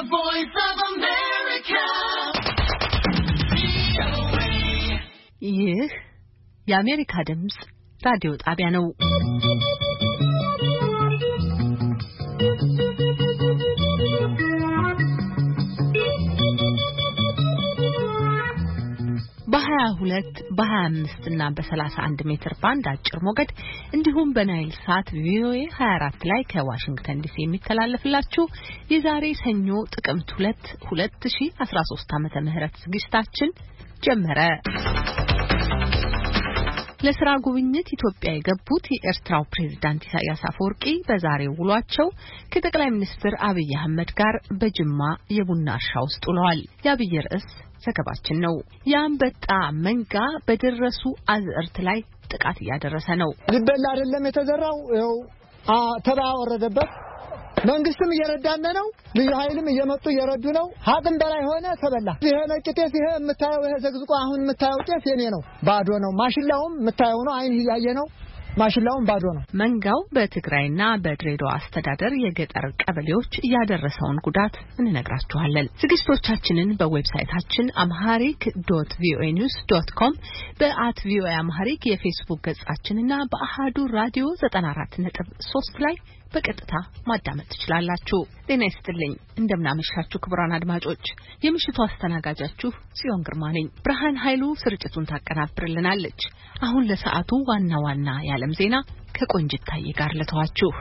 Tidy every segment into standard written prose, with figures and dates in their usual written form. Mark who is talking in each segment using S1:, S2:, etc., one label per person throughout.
S1: The Voice of America. ይህ የአሜሪካ ድምጽ ራዲዮ ጣቢያ ነው። በ22 በ25 እና በ31 ሜትር ባንድ አጭር ሞገድ እንዲሁም በናይል ሳት ቪኦኤ 24 ላይ ከዋሽንግተን ዲሲ የሚተላለፍላችሁ የዛሬ ሰኞ ጥቅምት 2 2013 ዓመተ ምህረት ዝግጅታችን ጀመረ። ለስራ ጉብኝት ኢትዮጵያ የገቡት የኤርትራው ፕሬዝዳንት ኢሳያስ አፈወርቂ በዛሬው ውሏቸው ከጠቅላይ ሚኒስትር አብይ አህመድ ጋር በጅማ የቡና እርሻ ውስጥ ውለዋል። የአብይ ርዕስ ዘገባችን ነው። የአንበጣ መንጋ በደረሱ አዝዕርት ላይ ጥቃት እያደረሰ ነው።
S2: ሊበላ አይደለም የተዘራው ተባያ ወረደበት። መንግስትም እየረዳን ነው። ልዩ ኃይልም እየመጡ እየረዱ ነው። ሀቅም በላይ ሆነ ተበላ። ይሄ ነጭ ጤፍ ይሄ የምታየው ይሄ ዘግዝቆ አሁን የምታየው ጤፍ የኔ ነው፣ ባዶ ነው። ማሽላውም የምታየው ነው፣ አይን እያየ ነው። ማሽላውም ባዶ ነው።
S1: መንጋው በትግራይና በድሬዳዋ አስተዳደር የገጠር ቀበሌዎች ያደረሰውን ጉዳት እንነግራችኋለን። ዝግጅቶቻችንን በዌብሳይታችን amharic.voanews.com በ@voa amharic የፌስቡክ ገጻችንና በአሃዱ ራዲዮ 94.3 ላይ በቀጥታ ማዳመጥ ትችላላችሁ። ጤና ይስጥልኝ። እንደምናመሻችሁ ክቡራን አድማጮች፣ የምሽቱ አስተናጋጃችሁ ጽዮን ግርማ ነኝ። ብርሃን ኃይሉ ስርጭቱን ታቀናብርልናለች። አሁን ለሰዓቱ ዋና ዋና የዓለም ዜና ከቆንጂት ታዬ ጋር ለተዋችሁ።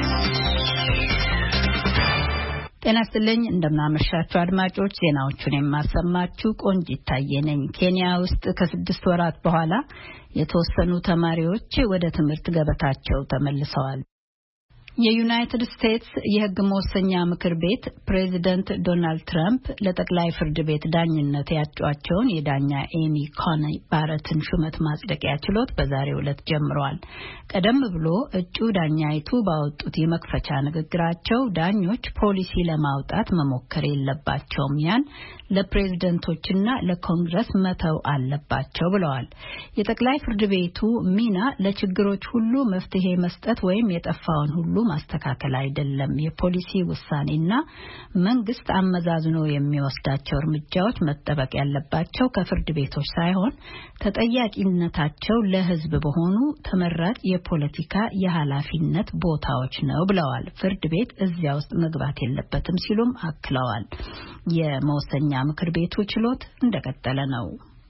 S3: ጤና ይስጥልኝ። እንደምናመሻችሁ አድማጮች፣ ዜናዎቹን የማሰማችሁ ቆንጂት ታዬ ነኝ። ኬንያ ውስጥ ከ6 ወራት በኋላ የተወሰኑ ተማሪዎች ወደ ትምህርት ገበታቸው ተመልሰዋል። የዩናይትድ ስቴትስ የሕግ መወሰኛ ምክር ቤት ፕሬዚደንት ዶናልድ ትራምፕ ለጠቅላይ ፍርድ ቤት ዳኝነት ያጯቸውን የዳኛ ኤሚ ኮኒ ባረትን ሹመት ማጽደቂያ ችሎት በዛሬው ዕለት ጀምረዋል። ቀደም ብሎ እጩ ዳኛይቱ ባወጡት የመክፈቻ ንግግራቸው ዳኞች ፖሊሲ ለማውጣት መሞከር የለባቸውም፣ ያን ለፕሬዝደንቶችና ለኮንግረስ መተው አለባቸው ብለዋል። የጠቅላይ ፍርድ ቤቱ ሚና ለችግሮች ሁሉ መፍትሄ መስጠት ወይም የጠፋውን ሁሉ ማስተካከል አይደለም። የፖሊሲ ውሳኔና መንግስት አመዛዝኖ የሚወስዳቸው እርምጃዎች መጠበቅ ያለባቸው ከፍርድ ቤቶች ሳይሆን ተጠያቂነታቸው ለሕዝብ በሆኑ ተመራጭ የፖለቲካ የኃላፊነት ቦታዎች ነው ብለዋል። ፍርድ ቤት እዚያ ውስጥ መግባት የለበትም ሲሉም አክለዋል። የመወሰኛ ምክር ቤቱ ችሎት እንደቀጠለ ነው።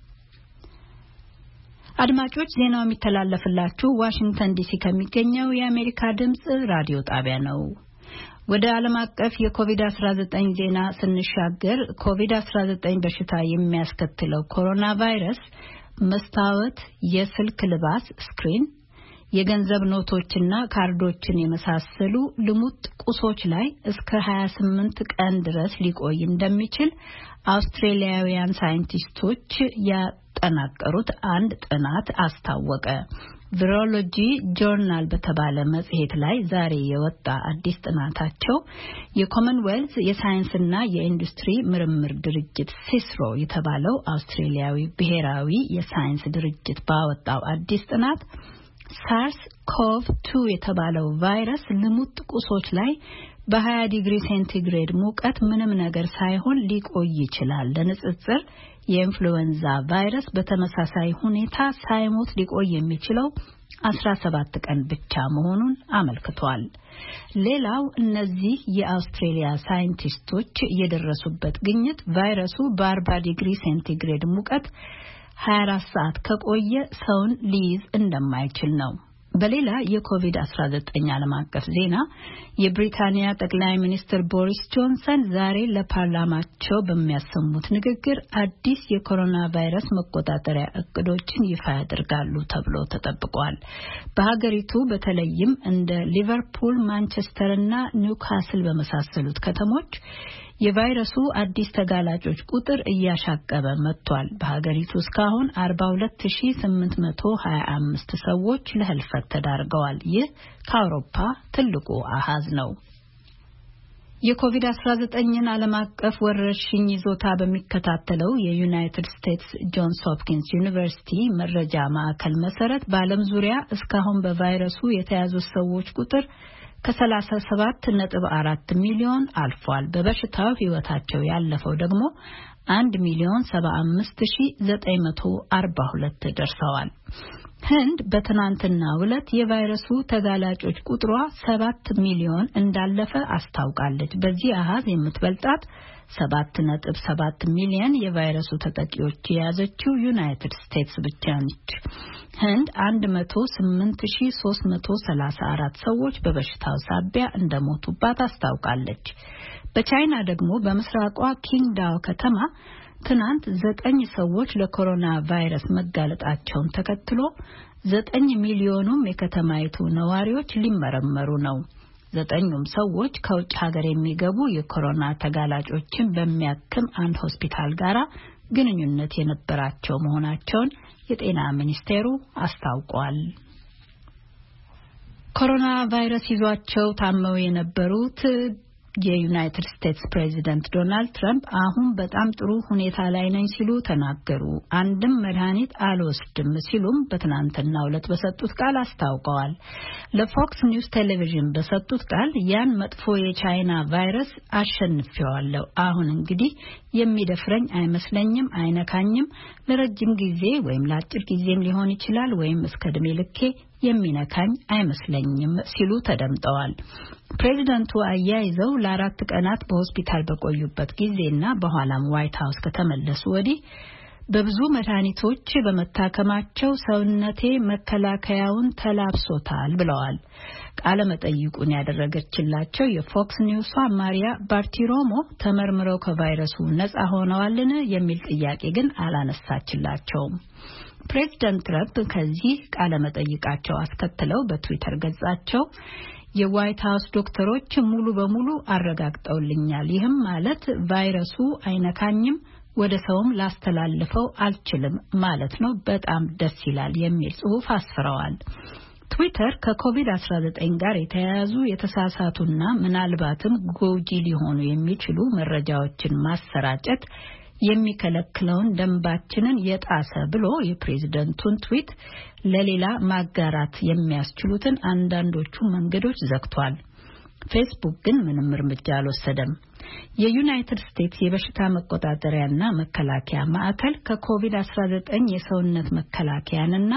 S3: አድማጮች፣ ዜናው የሚተላለፍላችሁ ዋሽንግተን ዲሲ ከሚገኘው የአሜሪካ ድምጽ ራዲዮ ጣቢያ ነው። ወደ ዓለም አቀፍ የኮቪድ-19 ዜና ስንሻገር ኮቪድ-19 በሽታ የሚያስከትለው ኮሮና ቫይረስ መስታወት፣ የስልክ ልባስ ስክሪን፣ የገንዘብ ኖቶችና ካርዶችን የመሳሰሉ ልሙጥ ቁሶች ላይ እስከ 28 ቀን ድረስ ሊቆይ እንደሚችል አውስትራሊያውያን ሳይንቲስቶች ያጠናቀሩት አንድ ጥናት አስታወቀ። ቪሮሎጂ ጆርናል በተባለ መጽሔት ላይ ዛሬ የወጣ አዲስ ጥናታቸው የኮመንዌልዝ የሳይንስና የኢንዱስትሪ ምርምር ድርጅት ሲስሮ የተባለው አውስትራሊያዊ ብሔራዊ የሳይንስ ድርጅት ባወጣው አዲስ ጥናት ሳርስ ኮቭ-2 የተባለው ቫይረስ ልሙጥ ቁሶች ላይ በ20 ዲግሪ ሴንቲግሬድ ሙቀት ምንም ነገር ሳይሆን ሊቆይ ይችላል። ለንጽጽር የኢንፍሉዌንዛ ቫይረስ በተመሳሳይ ሁኔታ ሳይሞት ሊቆይ የሚችለው 17 ቀን ብቻ መሆኑን አመልክቷል። ሌላው እነዚህ የአውስትሬሊያ ሳይንቲስቶች የደረሱበት ግኝት ቫይረሱ በ40 ዲግሪ ሴንቲግሬድ ሙቀት 24 ሰዓት ከቆየ ሰውን ሊይዝ እንደማይችል ነው። በሌላ የኮቪድ-19 ዓለም አቀፍ ዜና የብሪታንያ ጠቅላይ ሚኒስትር ቦሪስ ጆንሰን ዛሬ ለፓርላማቸው በሚያሰሙት ንግግር አዲስ የኮሮና ቫይረስ መቆጣጠሪያ እቅዶችን ይፋ ያደርጋሉ ተብሎ ተጠብቋል። በሀገሪቱ በተለይም እንደ ሊቨርፑል፣ ማንቸስተር እና ኒውካስል በመሳሰሉት ከተሞች የቫይረሱ አዲስ ተጋላጮች ቁጥር እያሻቀበ መጥቷል። በሀገሪቱ እስካሁን 42825 ሰዎች ለህልፈት ተዳርገዋል። ይህ ከአውሮፓ ትልቁ አሃዝ ነው። የኮቪድ-19ን ዓለም አቀፍ ወረርሽኝ ይዞታ በሚከታተለው የዩናይትድ ስቴትስ ጆንስ ሆፕኪንስ ዩኒቨርሲቲ መረጃ ማዕከል መሰረት በዓለም ዙሪያ እስካሁን በቫይረሱ የተያዙ ሰዎች ቁጥር ከ37.4 ሚሊዮን አልፏል። በበሽታው ህይወታቸው ያለፈው ደግሞ 1,075,942 ደርሰዋል። ህንድ በትናንትናው ዕለት የቫይረሱ ተጋላጮች ቁጥሯ 7 ሚሊዮን እንዳለፈ አስታውቃለች። በዚህ አሃዝ የምትበልጣት 7.7 ሚሊዮን የቫይረሱ ተጠቂዎች የያዘችው ዩናይትድ ስቴትስ ብቻ ነች። ህንድ 108,334 ሰዎች በበሽታው ሳቢያ እንደሞቱባት አስታውቃለች። በቻይና ደግሞ በምስራቋ ኪንግዳው ከተማ ትናንት 9 ሰዎች ለኮሮና ቫይረስ መጋለጣቸውን ተከትሎ 9 ሚሊዮኑም የከተማይቱ ነዋሪዎች ሊመረመሩ ነው። 9ኙም ሰዎች ከውጭ ሀገር የሚገቡ የኮሮና ተጋላጮችን በሚያክም አንድ ሆስፒታል ጋር ግንኙነት የነበራቸው መሆናቸውን የጤና ሚኒስቴሩ አስታውቋል። ኮሮና ቫይረስ ይዟቸው ታመው የነበሩት የዩናይትድ ስቴትስ ፕሬዚደንት ዶናልድ ትራምፕ አሁን በጣም ጥሩ ሁኔታ ላይ ነኝ ሲሉ ተናገሩ። አንድም መድኃኒት አልወስድም ሲሉም በትናንትናው ዕለት በሰጡት ቃል አስታውቀዋል። ለፎክስ ኒውስ ቴሌቪዥን በሰጡት ቃል ያን መጥፎ የቻይና ቫይረስ አሸንፌዋለሁ። አሁን እንግዲህ የሚደፍረኝ አይመስለኝም፣ አይነካኝም። ለረጅም ጊዜ ወይም ለአጭር ጊዜም ሊሆን ይችላል ወይም እስከ ዕድሜ ልኬ የሚነካኝ አይመስለኝም ሲሉ ተደምጠዋል። ፕሬዚደንቱ አያይዘው ለ4 ቀናት በሆስፒታል በቆዩበት ጊዜና በኋላም ዋይት ሃውስ ከተመለሱ ወዲህ በብዙ መድኃኒቶች በመታከማቸው ሰውነቴ መከላከያውን ተላብሶታል ብለዋል። ቃለ መጠይቁን ያደረገችላቸው የፎክስ ኒውሷ ማሪያ ባርቲሮሞ ተመርምረው ከቫይረሱ ነፃ ሆነዋልን የሚል ጥያቄ ግን አላነሳችላቸውም። ፕሬዚደንት ትራምፕ ከዚህ ቃለ መጠይቃቸው አስከትለው በትዊተር ገጻቸው የዋይት ሃውስ ዶክተሮች ሙሉ በሙሉ አረጋግጠውልኛል፣ ይህም ማለት ቫይረሱ አይነካኝም፣ ወደ ሰውም ላስተላልፈው አልችልም ማለት ነው። በጣም ደስ ይላል የሚል ጽሑፍ አስፍረዋል። ትዊተር ከኮቪድ-19 ጋር የተያያዙ የተሳሳቱና ምናልባትም ጎጂ ሊሆኑ የሚችሉ መረጃዎችን ማሰራጨት የሚከለክለውን ደንባችንን የጣሰ ብሎ የፕሬዝደንቱን ትዊት ለሌላ ማጋራት የሚያስችሉትን አንዳንዶቹ መንገዶች ዘግቷል። ፌስቡክ ግን ምንም እርምጃ አልወሰደም። የዩናይትድ ስቴትስ የበሽታ መቆጣጠሪያና መከላከያ ማዕከል ከኮቪድ-19 የሰውነት መከላከያንና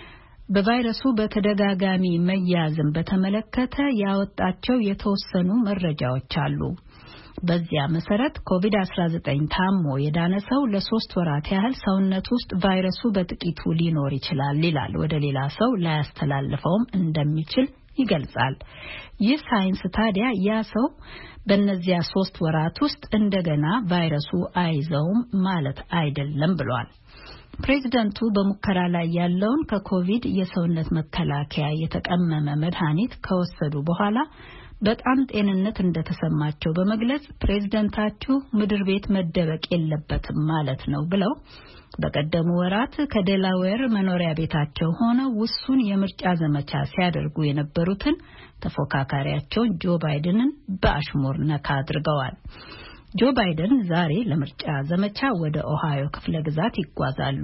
S3: በቫይረሱ በተደጋጋሚ መያዝን በተመለከተ ያወጣቸው የተወሰኑ መረጃዎች አሉ። በዚያ መሰረት ኮቪድ-19 ታሞ የዳነ ሰው ለ3 ወራት ያህል ሰውነት ውስጥ ቫይረሱ በጥቂቱ ሊኖር ይችላል ይላል። ወደ ሌላ ሰው ላያስተላልፈውም እንደሚችል ይገልጻል። ይህ ሳይንስ ታዲያ ያ ሰው በእነዚያ 3 ወራት ውስጥ እንደገና ቫይረሱ አይዘውም ማለት አይደለም ብሏል። ፕሬዚደንቱ በሙከራ ላይ ያለውን ከኮቪድ የሰውነት መከላከያ የተቀመመ መድኃኒት ከወሰዱ በኋላ በጣም ጤንነት እንደተሰማቸው በመግለጽ ፕሬዝደንታችሁ ምድር ቤት መደበቅ የለበትም ማለት ነው ብለው በቀደሙ ወራት ከዴላዌር መኖሪያ ቤታቸው ሆነው ውሱን የምርጫ ዘመቻ ሲያደርጉ የነበሩትን ተፎካካሪያቸውን ጆ ባይደንን በአሽሙር ነካ አድርገዋል። ጆ ባይደን ዛሬ ለምርጫ ዘመቻ ወደ ኦሃዮ ክፍለ ግዛት ይጓዛሉ።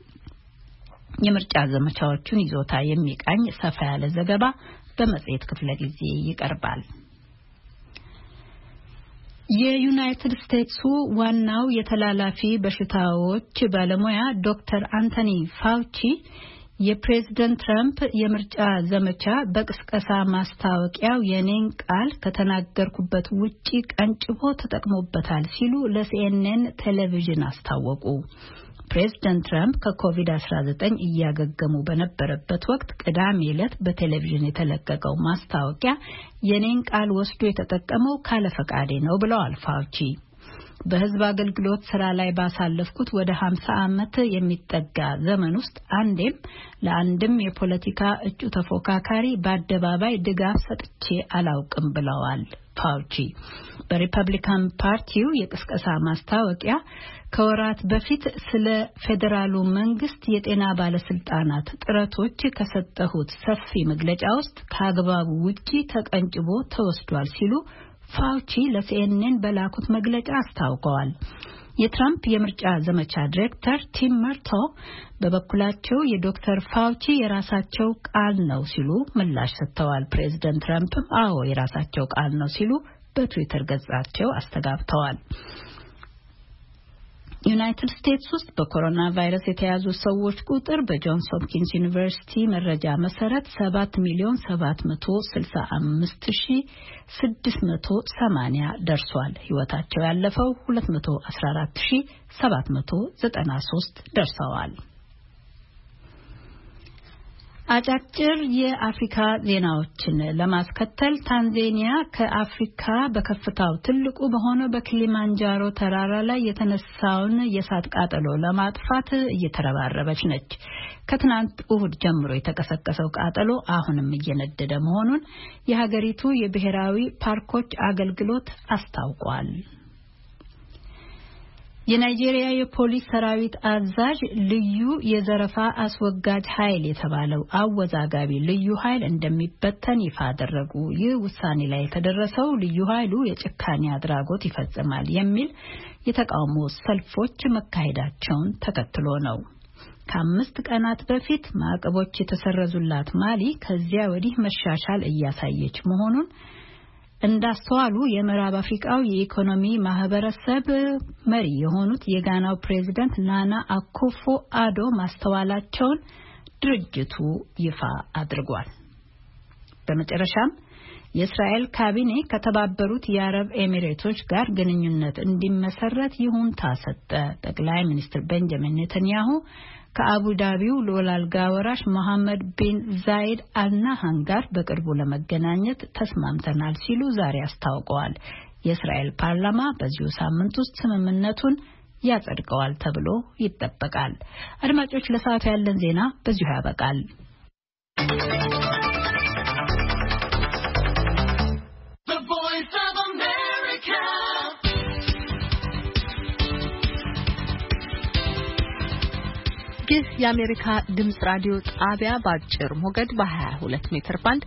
S3: የምርጫ ዘመቻዎቹን ይዞታ የሚቃኝ ሰፋ ያለ ዘገባ በመጽሔት ክፍለ ጊዜ ይቀርባል። የዩናይትድ ስቴትሱ ዋናው የተላላፊ በሽታዎች ባለሙያ ዶክተር አንቶኒ ፋውቺ የፕሬዝደንት ትራምፕ የምርጫ ዘመቻ በቅስቀሳ ማስታወቂያው የኔን ቃል ከተናገርኩበት ውጪ ቀንጭቦ ተጠቅሞበታል ሲሉ ለሲኤንኤን ቴሌቪዥን አስታወቁ። ፕሬዝደንት ትራምፕ ከኮቪድ-19 እያገገሙ በነበረበት ወቅት ቅዳሜ ዕለት በቴሌቪዥን የተለቀቀው ማስታወቂያ የኔን ቃል ወስዶ የተጠቀመው ካለ ፈቃዴ ነው ብለዋል ፋውቺ። በህዝብ አገልግሎት ስራ ላይ ባሳለፍኩት ወደ 50 ዓመት የሚጠጋ ዘመን ውስጥ አንዴም ለአንድም የፖለቲካ እጩ ተፎካካሪ በአደባባይ ድጋፍ ሰጥቼ አላውቅም ብለዋል ፋውቺ። በሪፐብሊካን ፓርቲው የቅስቀሳ ማስታወቂያ ከወራት በፊት ስለ ፌዴራሉ መንግስት የጤና ባለስልጣናት ጥረቶች ከሰጠሁት ሰፊ መግለጫ ውስጥ ከአግባቡ ውጪ ተቀንጭቦ ተወስዷል ሲሉ ፋውቺ ለሲኤንኤን በላኩት መግለጫ አስታውቀዋል። የትራምፕ የምርጫ ዘመቻ ዳይሬክተር ቲም መርቶ በበኩላቸው የዶክተር ፋውቺ የራሳቸው ቃል ነው ሲሉ ምላሽ ሰጥተዋል። ፕሬዝዳንት ትራምፕም አዎ የራሳቸው ቃል ነው ሲሉ በትዊተር ገጻቸው አስተጋብተዋል። ዩናይትድ ስቴትስ ውስጥ በኮሮና ቫይረስ የተያዙ ሰዎች ቁጥር በጆንስ ሆፕኪንስ ዩኒቨርሲቲ መረጃ መሰረት 7,765,680 ደርሷል። ህይወታቸው ያለፈው 214,793 ደርሰዋል። አጫጭር የአፍሪካ ዜናዎችን ለማስከተል ታንዛኒያ ከአፍሪካ በከፍታው ትልቁ በሆነ በኪሊማንጃሮ ተራራ ላይ የተነሳውን የእሳት ቃጠሎ ለማጥፋት እየተረባረበች ነች። ከትናንት እሁድ ጀምሮ የተቀሰቀሰው ቃጠሎ አሁንም እየነደደ መሆኑን የሀገሪቱ የብሔራዊ ፓርኮች አገልግሎት አስታውቋል። የናይጄሪያ የፖሊስ ሰራዊት አዛዥ ልዩ የዘረፋ አስወጋጅ ኃይል የተባለው አወዛጋቢ ልዩ ኃይል እንደሚበተን ይፋ አደረጉ። ይህ ውሳኔ ላይ የተደረሰው ልዩ ኃይሉ የጭካኔ አድራጎት ይፈጽማል የሚል የተቃውሞ ሰልፎች መካሄዳቸውን ተከትሎ ነው። ከ5 ቀናት በፊት ማዕቀቦች የተሰረዙላት ማሊ ከዚያ ወዲህ መሻሻል እያሳየች መሆኑን እንዳስተዋሉ የምዕራብ አፍሪካው የኢኮኖሚ ማህበረሰብ መሪ የሆኑት የጋናው ፕሬዝዳንት ናና አኩፎ አዶ ማስተዋላቸውን ድርጅቱ ይፋ አድርጓል። በመጨረሻም የእስራኤል ካቢኔ ከተባበሩት የአረብ ኤሚሬቶች ጋር ግንኙነት እንዲመሰረት ይሁንታ ሰጠ። ጠቅላይ ሚኒስትር ቤንጃሚን ኔታንያሁ ከአቡዳቢው ልዑል አልጋ ወራሽ መሐመድ ቢን ዛይድ አልናሃን ጋር በቅርቡ ለመገናኘት ተስማምተናል ሲሉ ዛሬ አስታውቀዋል። የእስራኤል ፓርላማ በዚሁ ሳምንት ውስጥ ስምምነቱን ያጸድቀዋል ተብሎ ይጠበቃል። አድማጮች፣ ለሰዓቱ ያለን ዜና በዚሁ ያበቃል።
S1: ይህ የአሜሪካ ድምጽ ራዲዮ ጣቢያ በአጭር ሞገድ በ22 ሜትር ባንድ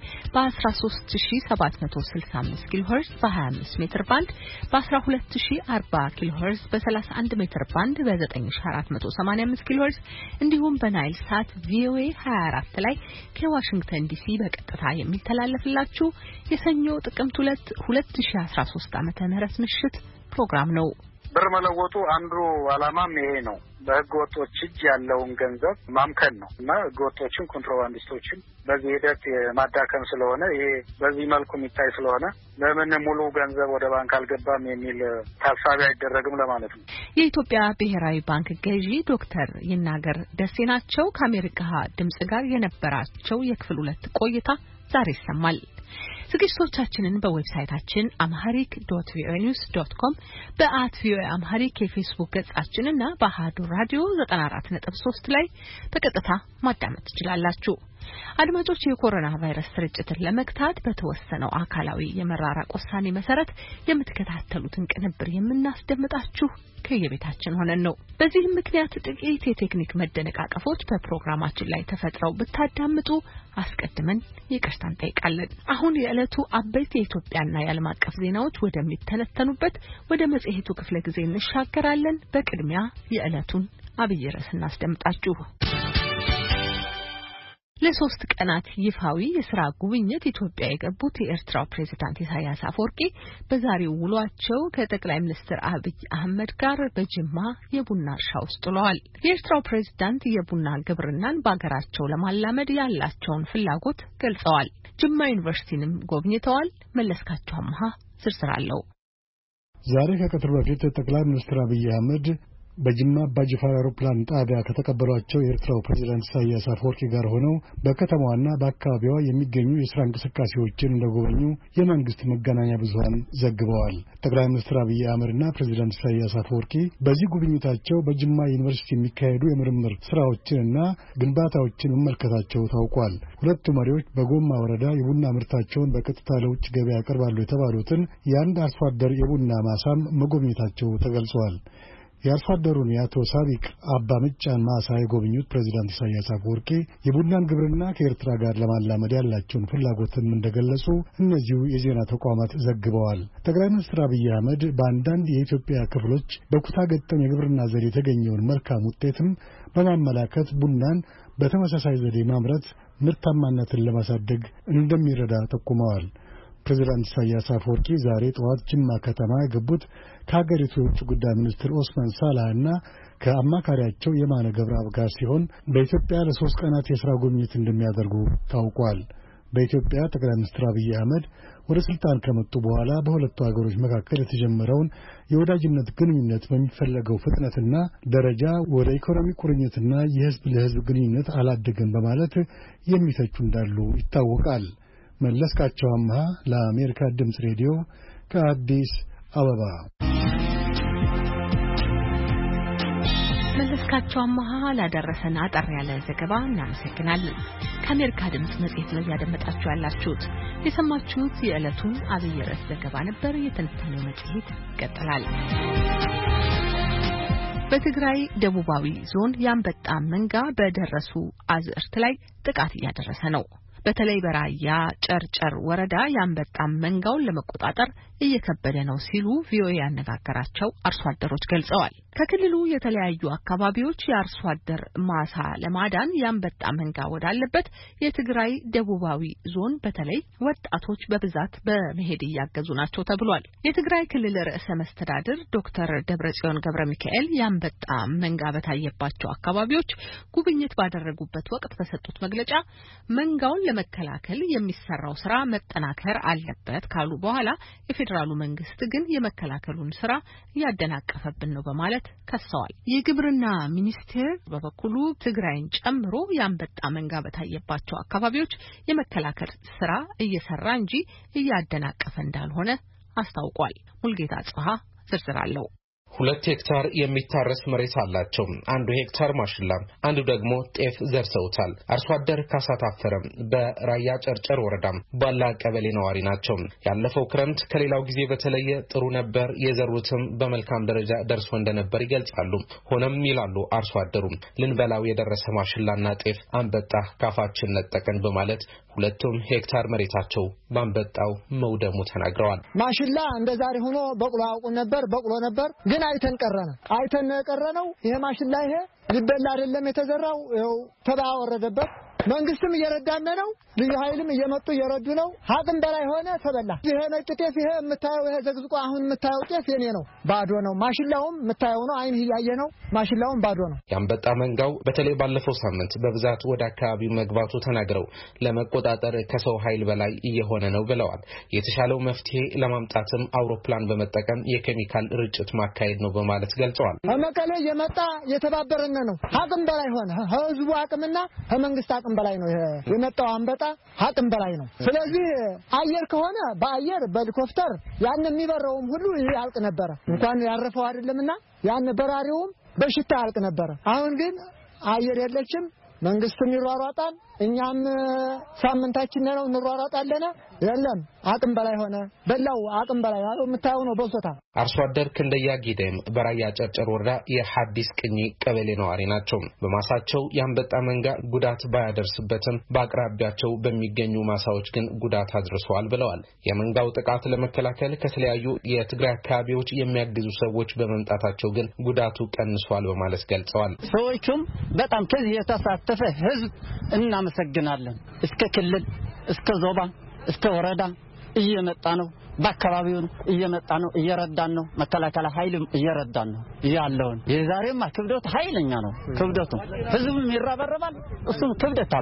S1: በ13765 ኪሎ ሄርዝ በ25 ሜትር ባንድ በ12040 ኪሎ ሄርዝ በ31 ሜትር ባንድ በ9485 ኪሎ ሄርዝ እንዲሁም በናይል ሳት ቪኦኤ 24 ላይ ከዋሽንግተን ዲሲ በቀጥታ የሚተላለፍላችሁ የሰኞ ጥቅምት 2 2013 ዓ.ም ምሽት ፕሮግራም ነው።
S4: ብር መለወጡ አንዱ ዓላማም ይሄ ነው። በህገ ወጦች እጅ ያለውን ገንዘብ ማምከን ነው እና ህገ ወጦችን ኮንትሮባንዲስቶችን በዚህ ሂደት ማዳከም ስለሆነ ይሄ በዚህ መልኩ የሚታይ ስለሆነ ለምን ሙሉ ገንዘብ ወደ ባንክ አልገባም የሚል ታሳቢ አይደረግም ለማለት ነው።
S1: የኢትዮጵያ ብሔራዊ ባንክ ገዢ ዶክተር ይናገር ደሴ ናቸው። ከአሜሪካ ድምጽ ጋር የነበራቸው የክፍል 2 ቆይታ ዛሬ ይሰማል። ዝግጅቶቻችንን በዌብሳይታችን amharic.voanews.com በ@voaamharic የፌስቡክ ገጻችንና በአሃዱ ራዲዮ 94.3 ላይ በቀጥታ ማዳመጥ ትችላላችሁ። አድማጮች፣ የኮሮና ቫይረስ ስርጭትን ለመግታት በተወሰነው አካላዊ የመራራቅ ውሳኔ መሰረት የምትከታተሉትን ቅንብር የምናስደምጣችሁ ከየቤታችን ሆነን ነው። በዚህም ምክንያት ጥቂት የቴክኒክ መደነቃቀፎች በፕሮግራማችን ላይ ተፈጥረው ብታዳምጡ አስቀድመን ይቅርታ እንጠይቃለን። አሁን የዕለቱ አበይት የኢትዮጵያና የዓለም አቀፍ ዜናዎች ወደሚተነተኑበት ወደ መጽሔቱ ክፍለ ጊዜ እንሻገራለን። በቅድሚያ የዕለቱን አብይ ርዕስ እናስደምጣችሁ። ለ3 ቀናት ይፋዊ የሥራ ጉብኝት ኢትዮጵያ የገቡት የኤርትራው ፕሬዝዳንት ኢሳያስ አፈወርቂ በዛሬው ውሏቸው ከጠቅላይ ሚኒስትር አብይ አህመድ ጋር በጅማ የቡና እርሻ ውስጥ ውለዋል። የኤርትራው ፕሬዝዳንት የቡና ግብርናን በአገራቸው ለማላመድ ያላቸውን ፍላጎት ገልጸዋል። ጅማ ዩኒቨርሲቲንም ጎብኝተዋል። መለስካቸው አምሃ ዝርዝር አለው።
S5: ዛሬ ከቀትር በፊት ጠቅላይ ሚኒስትር አብይ አህመድ በጅማ አባጅፋር አውሮፕላን ጣቢያ ከተቀበሏቸው የኤርትራው ፕሬዝዳንት ኢሳያስ አፈወርቂ ጋር ሆነው በከተማዋና በአካባቢዋ የሚገኙ የሥራ እንቅስቃሴዎችን እንደጎበኙ የመንግስት መገናኛ ብዙሃን ዘግበዋል። ጠቅላይ ሚኒስትር አብይ አህመድና ፕሬዝዳንት ኢሳያስ አፈወርቂ በዚህ ጉብኝታቸው በጅማ ዩኒቨርሲቲ የሚካሄዱ የምርምር ስራዎችንና ግንባታዎችን መመልከታቸው ታውቋል። ሁለቱ መሪዎች በጎማ ወረዳ የቡና ምርታቸውን በቀጥታ ለውጭ ገበያ ያቀርባሉ የተባሉትን የአንድ አርሶ አደር የቡና ማሳም መጎብኘታቸው ተገልጿል። የአርሶ አደሩን የአቶ ሳቢቅ አባ ምጫን ማሳ የጎበኙት ፕሬዚዳንት ኢሳያስ አፈወርቂ የቡናን ግብርና ከኤርትራ ጋር ለማላመድ ያላቸውን ፍላጎትም እንደገለጹ እነዚሁ የዜና ተቋማት ዘግበዋል። ጠቅላይ ሚኒስትር አብይ አህመድ በአንዳንድ የኢትዮጵያ ክፍሎች በኩታ ገጠም የግብርና ዘዴ የተገኘውን መልካም ውጤትም በማመላከት ቡናን በተመሳሳይ ዘዴ ማምረት ምርታማነትን ለማሳደግ እንደሚረዳ ጠቁመዋል። ፕሬዚዳንት ኢሳያስ አፈወርቂ ዛሬ ጠዋት ጅማ ከተማ የገቡት ከሀገሪቱ የውጭ ጉዳይ ሚኒስትር ኦስማን ሳላህና ከአማካሪያቸው የማነ ገብረአብ ጋር ሲሆን በኢትዮጵያ ለ3 ቀናት የሥራ ጉብኝት እንደሚያደርጉ ታውቋል። በኢትዮጵያ ጠቅላይ ሚኒስትር አብይ አህመድ ወደ ስልጣን ከመጡ በኋላ በሁለቱ ሀገሮች መካከል የተጀመረውን የወዳጅነት ግንኙነት በሚፈለገው ፍጥነትና ደረጃ ወደ ኢኮኖሚ ቁርኝትና የህዝብ ለህዝብ ግንኙነት አላደገም በማለት የሚተቹ እንዳሉ ይታወቃል። መለስካቸው አምሃ ለአሜሪካ ድምፅ ሬዲዮ ከአዲስ አበባ።
S1: መለስካቸው አምሃ ላደረሰን አጠር ያለ ዘገባ እናመሰግናለን። ከአሜሪካ ድምፅ መጽሔት ላይ ያደመጣችሁ ያላችሁት የሰማችሁት የዕለቱን አብይ ርዕስ ዘገባ ነበር። የትንታኔው መጽሔት ይቀጥላል። በትግራይ ደቡባዊ ዞን የአንበጣ መንጋ በደረሱ አዝዕርት ላይ ጥቃት እያደረሰ ነው። በተለይ በራያ ጨርጨር ወረዳ የአንበጣ መንጋውን ለመቆጣጠር እየከበደ ነው ሲሉ ቪኦኤ ያነጋገራቸው አርሶ አደሮች ገልጸዋል። ከክልሉ የተለያዩ አካባቢዎች የአርሶ አደር ማሳ ለማዳን የአንበጣ መንጋ ወዳለበት የትግራይ ደቡባዊ ዞን በተለይ ወጣቶች በብዛት በመሄድ እያገዙ ናቸው ተብሏል። የትግራይ ክልል ርዕሰ መስተዳድር ዶክተር ደብረጽዮን ገብረ ሚካኤል የአንበጣ መንጋ በታየባቸው አካባቢዎች ጉብኝት ባደረጉበት ወቅት በሰጡት መግለጫ መንጋውን ለመከላከል የሚሰራው ስራ መጠናከር አለበት ካሉ በኋላ የፌዴራሉ መንግስት ግን የመከላከሉን ስራ እያደናቀፈብን ነው በማለት ከሰዋል። የግብርና ሚኒስቴር በበኩሉ ትግራይን ጨምሮ የአንበጣ መንጋ በታየባቸው አካባቢዎች የመከላከል ስራ እየሰራ እንጂ እያደናቀፈ እንዳልሆነ አስታውቋል። ሙልጌታ ጽሃ ዝርዝር አለው።
S6: 2 ሄክታር የሚታረስ መሬት አላቸው። 1 ሄክታር ማሽላ፣ አንዱ ደግሞ ጤፍ ዘርሰውታል። አርሶ አደር ካሳታፈረም በራያ ጨርጨር ወረዳም ባላ ቀበሌ ነዋሪ ናቸው። ያለፈው ክረምት ከሌላው ጊዜ በተለየ ጥሩ ነበር፣ የዘሩትም በመልካም ደረጃ ደርሶ እንደነበር ይገልጻሉ። ሆነም ይላሉ አርሶ አደሩም ልንበላው የደረሰ ማሽላና ጤፍ አንበጣ ካፋችን ነጠቀን በማለት 2 ሄክታር መሬታቸው በአንበጣው መውደሙ ተናግረዋል።
S2: ማሽላ እንደዛሬ ሆኖ በቅሎ አውቁ ነበር፣ በቅሎ ነበር ግን አይተን ቀረነው። ይሄ ማሽላ ይሄ ሊበላ አይደለም የተዘራው፣ ይኸው ተባይ ወረደበት። መንግስትም እየረዳን ነው፣ ልዩ ኃይልም እየመጡ እየረዱ ነው። አቅም በላይ ሆነ ተበላ። ይሄ ነጭ ጤፍ ይሄ የምታየው ይሄ ዘግዝቆ አሁን የምታየው ጤፍ የኔ ነው፣ ባዶ ነው። ማሽላውም የምታየው ነው፣ አይን እያየ ነው። ማሽላውም ባዶ ነው።
S6: የአንበጣ መንጋው በተለይ ባለፈው ሳምንት በብዛት ወደ አካባቢው መግባቱ ተናግረው ለመቆጣጠር ከሰው ኃይል በላይ እየሆነ ነው ብለዋል። የተሻለው መፍትሄ ለማምጣትም አውሮፕላን በመጠቀም የኬሚካል ርጭት ማካሄድ ነው በማለት ገልጸዋል።
S2: መቀሌ የመጣ የተባበረነ ነው። አቅም በላይ ሆነ። ህዝቡ አቅምና ከመንግስት አቅም በላይ ነው። የመጣው አንበጣ አቅም በላይ ነው። ስለዚህ አየር ከሆነ በአየር በሄሊኮፕተር ያን የሚበረውም ሁሉ ያልቅ ነበር። እንኳን ያረፈው አይደለምና ያን በራሪውም በሽታ ያልቅ ነበር። አሁን ግን አየር የለችም። መንግስትም ይሯሯጣል፣ እኛም ሳምንታችን ነው እንሯሯጣለን። የለም አቅም በላይ ሆነ። በላው አቅም በላይ የምታየው ነው በሶታ።
S6: አርሶ አደር ክንደያ ጊደም በራያ ጨርጨር ወረዳ የሐዲስ ቅኝ ቀበሌ ነዋሪ ናቸው። በማሳቸው የአንበጣ መንጋ ጉዳት ባያደርስበትም በአቅራቢያቸው በሚገኙ ማሳዎች ግን ጉዳት አድርሰዋል ብለዋል። የመንጋው ጥቃት ለመከላከል ከተለያዩ የትግራይ አካባቢዎች የሚያግዙ ሰዎች በመምጣታቸው ግን ጉዳቱ ቀንሷል በማለት ገልጸዋል።
S7: ሰዎቹም በጣም ከዚህ የተሳተፈ ህዝብ እናመሰግናለን። እስከ ክልል እስከ ዞባ እስከ ወረዳ እየመጣ ነው። በአካባቢው እየመጣ ነው፣ እየረዳን ነው። መከላከያ ኃይልም እየረዳን ነው ያለውን። የዛሬማ ክብደት ኃይለኛ ነው። ክብደቱ ህዝቡም ይራበረባል፣ እሱም ክብደት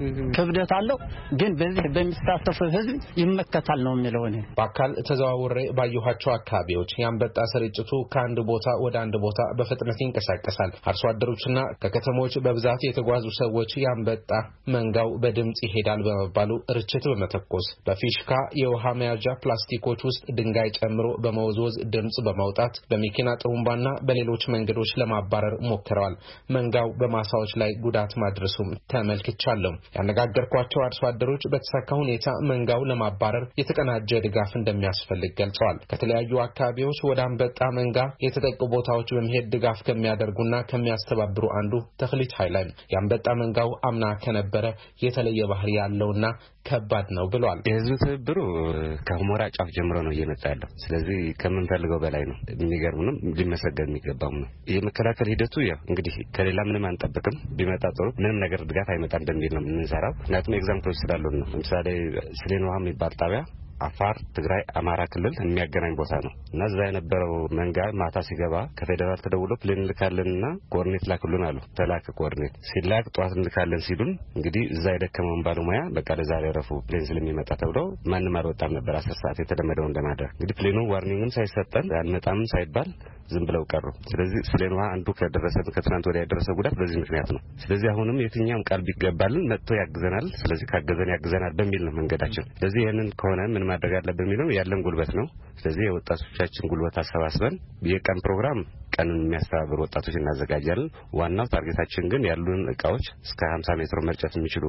S7: አለው። ግን በዚህ በሚሳተፉ ህዝብ ይመከታል ነው የሚለው። እኔ
S6: በአካል ተዘዋውሬ ባየኋቸው አካባቢዎች የአንበጣ ስርጭቱ ከአንድ ቦታ ወደ አንድ ቦታ በፍጥነት ይንቀሳቀሳል። አርሶ አደሮችና ከከተሞች በብዛት የተጓዙ ሰዎች የአንበጣ መንጋው በድምጽ ይሄዳል በመባሉ ርችት በመተኮስ በፊሽካ የውሃ መያዣ ፕላስቲክ ኮች ውስጥ ድንጋይ ጨምሮ በመወዝወዝ ድምጽ በማውጣት በመኪና ጥሩምባና በሌሎች መንገዶች ለማባረር ሞክረዋል። መንጋው በማሳዎች ላይ ጉዳት ማድረሱም ተመልክቻለሁ። ያነጋገርኳቸው አርሶ አደሮች በተሳካ ሁኔታ መንጋው ለማባረር የተቀናጀ ድጋፍ እንደሚያስፈልግ ገልጸዋል። ከተለያዩ አካባቢዎች ወደ አንበጣ መንጋ የተጠቁ ቦታዎች በመሄድ ድጋፍ ከሚያደርጉና ከሚያስተባብሩ አንዱ ተክሊት ኃይላይ የአንበጣ መንጋው አምና ከነበረ የተለየ ባህሪ ያለውና ከባድ ነው ብሏል።
S8: የህዝብ ትብብሩ ከሁመራ ጫፍ ጀምሮ ነው እየመጣ ያለው። ስለዚህ ከምንፈልገው በላይ ነው። የሚገርም ነው። ሊመሰገን የሚገባው ነው። የመከላከል ሂደቱ ያው እንግዲህ ከሌላ ምንም አንጠብቅም። ቢመጣ ጥሩ ምንም ነገር ድጋፍ አይመጣም በሚል ነው የምንሰራው። ምክንያቱም ኤግዛምፕሎች ስላሉን ነው። ለምሳሌ ስሌን ውሃ የሚባል ጣቢያ አፋር፣ ትግራይ፣ አማራ ክልል የሚያገናኝ ቦታ ነው እና እዛ የነበረው መንጋ ማታ ሲገባ ከፌደራል ተደውሎ ፕሌን ልካለንና ኮኦርዲኔት ላክሉን አሉ። ተላከ ኮኦርዲኔት ሲላክ ጧት ልካለን ሲሉን እንግዲህ እዛ የደከመውን ባለሙያ በቃ ለዛሬ ረፉ ፕሌን ስለሚመጣ ተብሎ ማንም አልወጣም ነበር። 10 ሰዓት የተለመደው እንደማድረግ እንግዲህ ፕሌኑ ዋርኒንግም ሳይሰጠን አንመጣም ሳይባል ዝም ብለው ቀሩ። ስለዚህ ስሌን ውሃ አንዱ ከትናንት ወዲያ የደረሰ ጉዳት በዚህ ምክንያት ነው። ስለዚህ አሁንም የትኛውም ቃል ቢገባልን መጥቶ ያግዘናል። ስለዚህ ካገዘን ያግዘናል በሚል ነው መንገዳችን። ስለዚህ ይሄንን ከሆነ ምን ማድረግ አለብን የሚለው ያለን ጉልበት ነው። ስለዚህ የወጣቶቻችን ጉልበት አሰባስበን የቀን ፕሮግራም ቀንን የሚያስተባብሩ ወጣቶች እናዘጋጃለን። ዋናው ታርጌታችን ግን ያሉን እቃዎች እስከ 50 ሜትር መርጨት የሚችሉ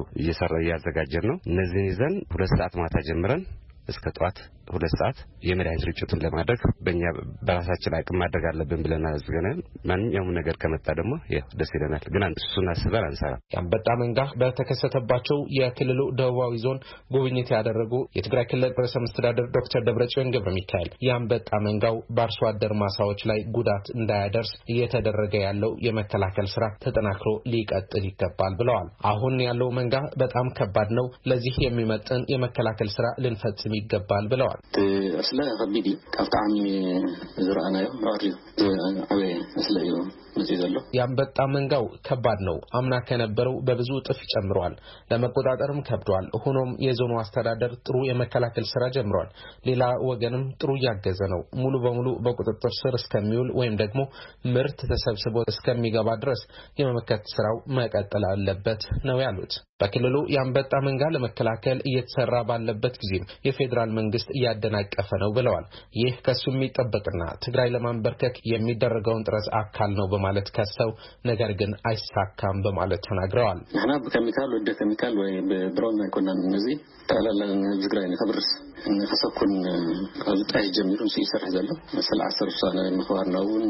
S8: እያዘጋጀን ነው። እነዚህን ይዘን 2 ሰዓት ማታ ጀምረን እስከ ጧት 2 ሰዓት የመድኃኒት ርጭቱን ለማድረግ በእኛ በራሳችን አቅም ማድረግ አለብን ብለን አዝገናል። ማንኛውም ነገር ከመጣ ደግሞ ደስ ይለናል። ግን እሱን አስበን አንሰራም።
S6: የአንበጣ መንጋ በተከሰተባቸው የክልሉ ደቡባዊ ዞን ጉብኝት ያደረጉ የትግራይ ክልል ርዕሰ መስተዳድር ዶክተር ደብረጽዮን ገብረሚካኤል የአንበጣ መንጋው በአርሶ አደር ማሳዎች ላይ ጉዳት እንዳያደርስ እየተደረገ ያለው የመከላከል ስራ ተጠናክሮ ሊቀጥል ይገባል ብለዋል። አሁን ያለው መንጋ በጣም ከባድ ነው። ለዚህ የሚመጥን የመከላከል ስራ ልንፈጽም ይገባል ብለዋል።
S9: أصلا غبيدي كفتعني زرعنا يوم راديو أوي أصلا يوم
S6: የአንበጣ መንጋው ከባድ ነው። አምና ከነበረው በብዙ እጥፍ ጨምሯል። ለመቆጣጠርም ከብዷል። ሆኖም የዞኑ አስተዳደር ጥሩ የመከላከል ስራ ጀምሯል። ሌላ ወገንም ጥሩ ያገዘ ነው። ሙሉ በሙሉ በቁጥጥር ስር እስከሚውል ወይም ደግሞ ምርት ተሰብስቦ እስከሚገባ ድረስ የመመከት ስራው መቀጠል አለበት ነው ያሉት። በክልሉ የአንበጣ መንጋ ለመከላከል እየተሰራ ባለበት ጊዜ የፌደራል መንግስት እያደናቀፈ ነው ብለዋል። ይህ ከሱ የሚጠበቅና ትግራይ ለማንበርከክ የሚደረገውን ጥረት አካል ነው ማለት ከሰው ነገር ግን አይሳካም በማለት ተናግረዋል።
S9: احنا بكيميكال ወደ ኬሚካል ወይ በድሮን ማይኮናን እነዚህ ታላላን ዝግራይ ተብርስ ከሰኩን አልጣይ ጀምሩን ሲሰራ ዘለው መስለ 10 ሰዓት ምخوار ነውን